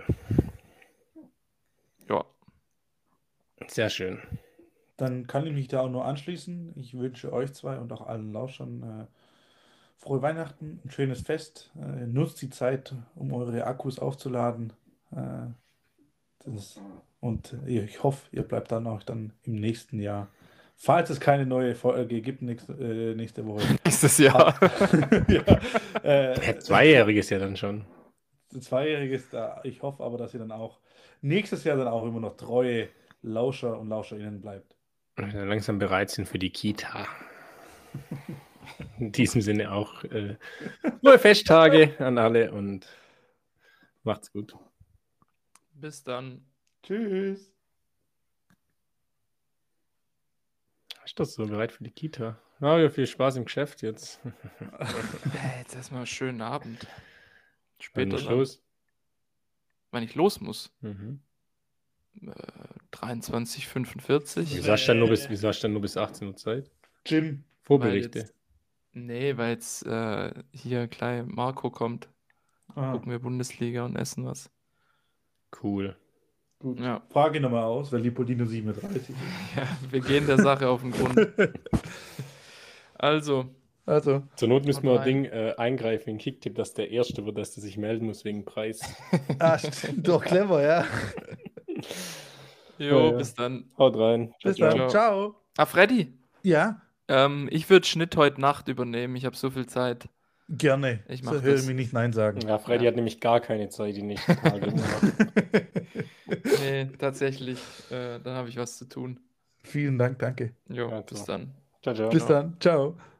Ja, Sehr schön. Dann kann ich mich da auch nur anschließen. Ich wünsche euch zwei und auch allen Lauschern äh, frohe Weihnachten, ein schönes Fest. Äh, nutzt die Zeit, um eure Akkus aufzuladen. Äh, das, und ich hoffe, ihr bleibt dann auch dann im nächsten Jahr. Falls es keine neue Folge gibt nächste, äh, nächste Woche. nächstes Jahr. ja, äh, Ja, Zweijähriges ja dann schon. Zweijähriges da. Ich hoffe aber, dass ihr dann auch nächstes Jahr dann auch immer noch treue Lauscher und Lauscherinnen bleibt. Und wir langsam bereit sind für die Kita. In diesem Sinne auch äh, frohe Festtage an alle und macht's gut. Bis dann. Tschüss. Ist das so bereit für die Kita? Ja, ja, viel Spaß im Geschäft jetzt. Hey, jetzt erstmal einen schönen Abend. Wann Später ist dann, los? wenn ich los muss. Mhm. Äh, dreiundzwanzig fünfundvierzig. Wieso hast du dann nur bis, wieso hast du dann nur bis achtzehn Uhr Zeit? Jim. Vorberichte. Weil jetzt, nee, weil jetzt äh, hier gleich Marco kommt. Ah, Gucken wir Bundesliga und essen was. Cool. gut. Ja. Frage nochmal aus, weil Lipolino siebenunddreißig ist. Ja, wir gehen der Sache auf den Grund. Also, Also, Zur Not müssen wir Haut ein Ding äh, eingreifen in Kicktipp, dass der Erste wird, dass der sich melden muss wegen Preis. ah, stimmt, doch clever, ja. jo, Ja, ja. bis dann. Haut rein. Bis Ciao, dann. ciao. Ciao. Ah, Freddy, Ja, ähm, ich würde Schnitt heute Nacht übernehmen. Ich habe so viel Zeit. gerne. Ich so mach höre das. mich nicht Nein sagen. Ja, Freddy Ja. hat nämlich gar keine Zeit die nächsten Tage. Nee, tatsächlich. Äh, dann habe ich was zu tun. Vielen Dank, danke. Jo, Ja, bis so. dann. Ciao, ciao. Bis dann. Ciao.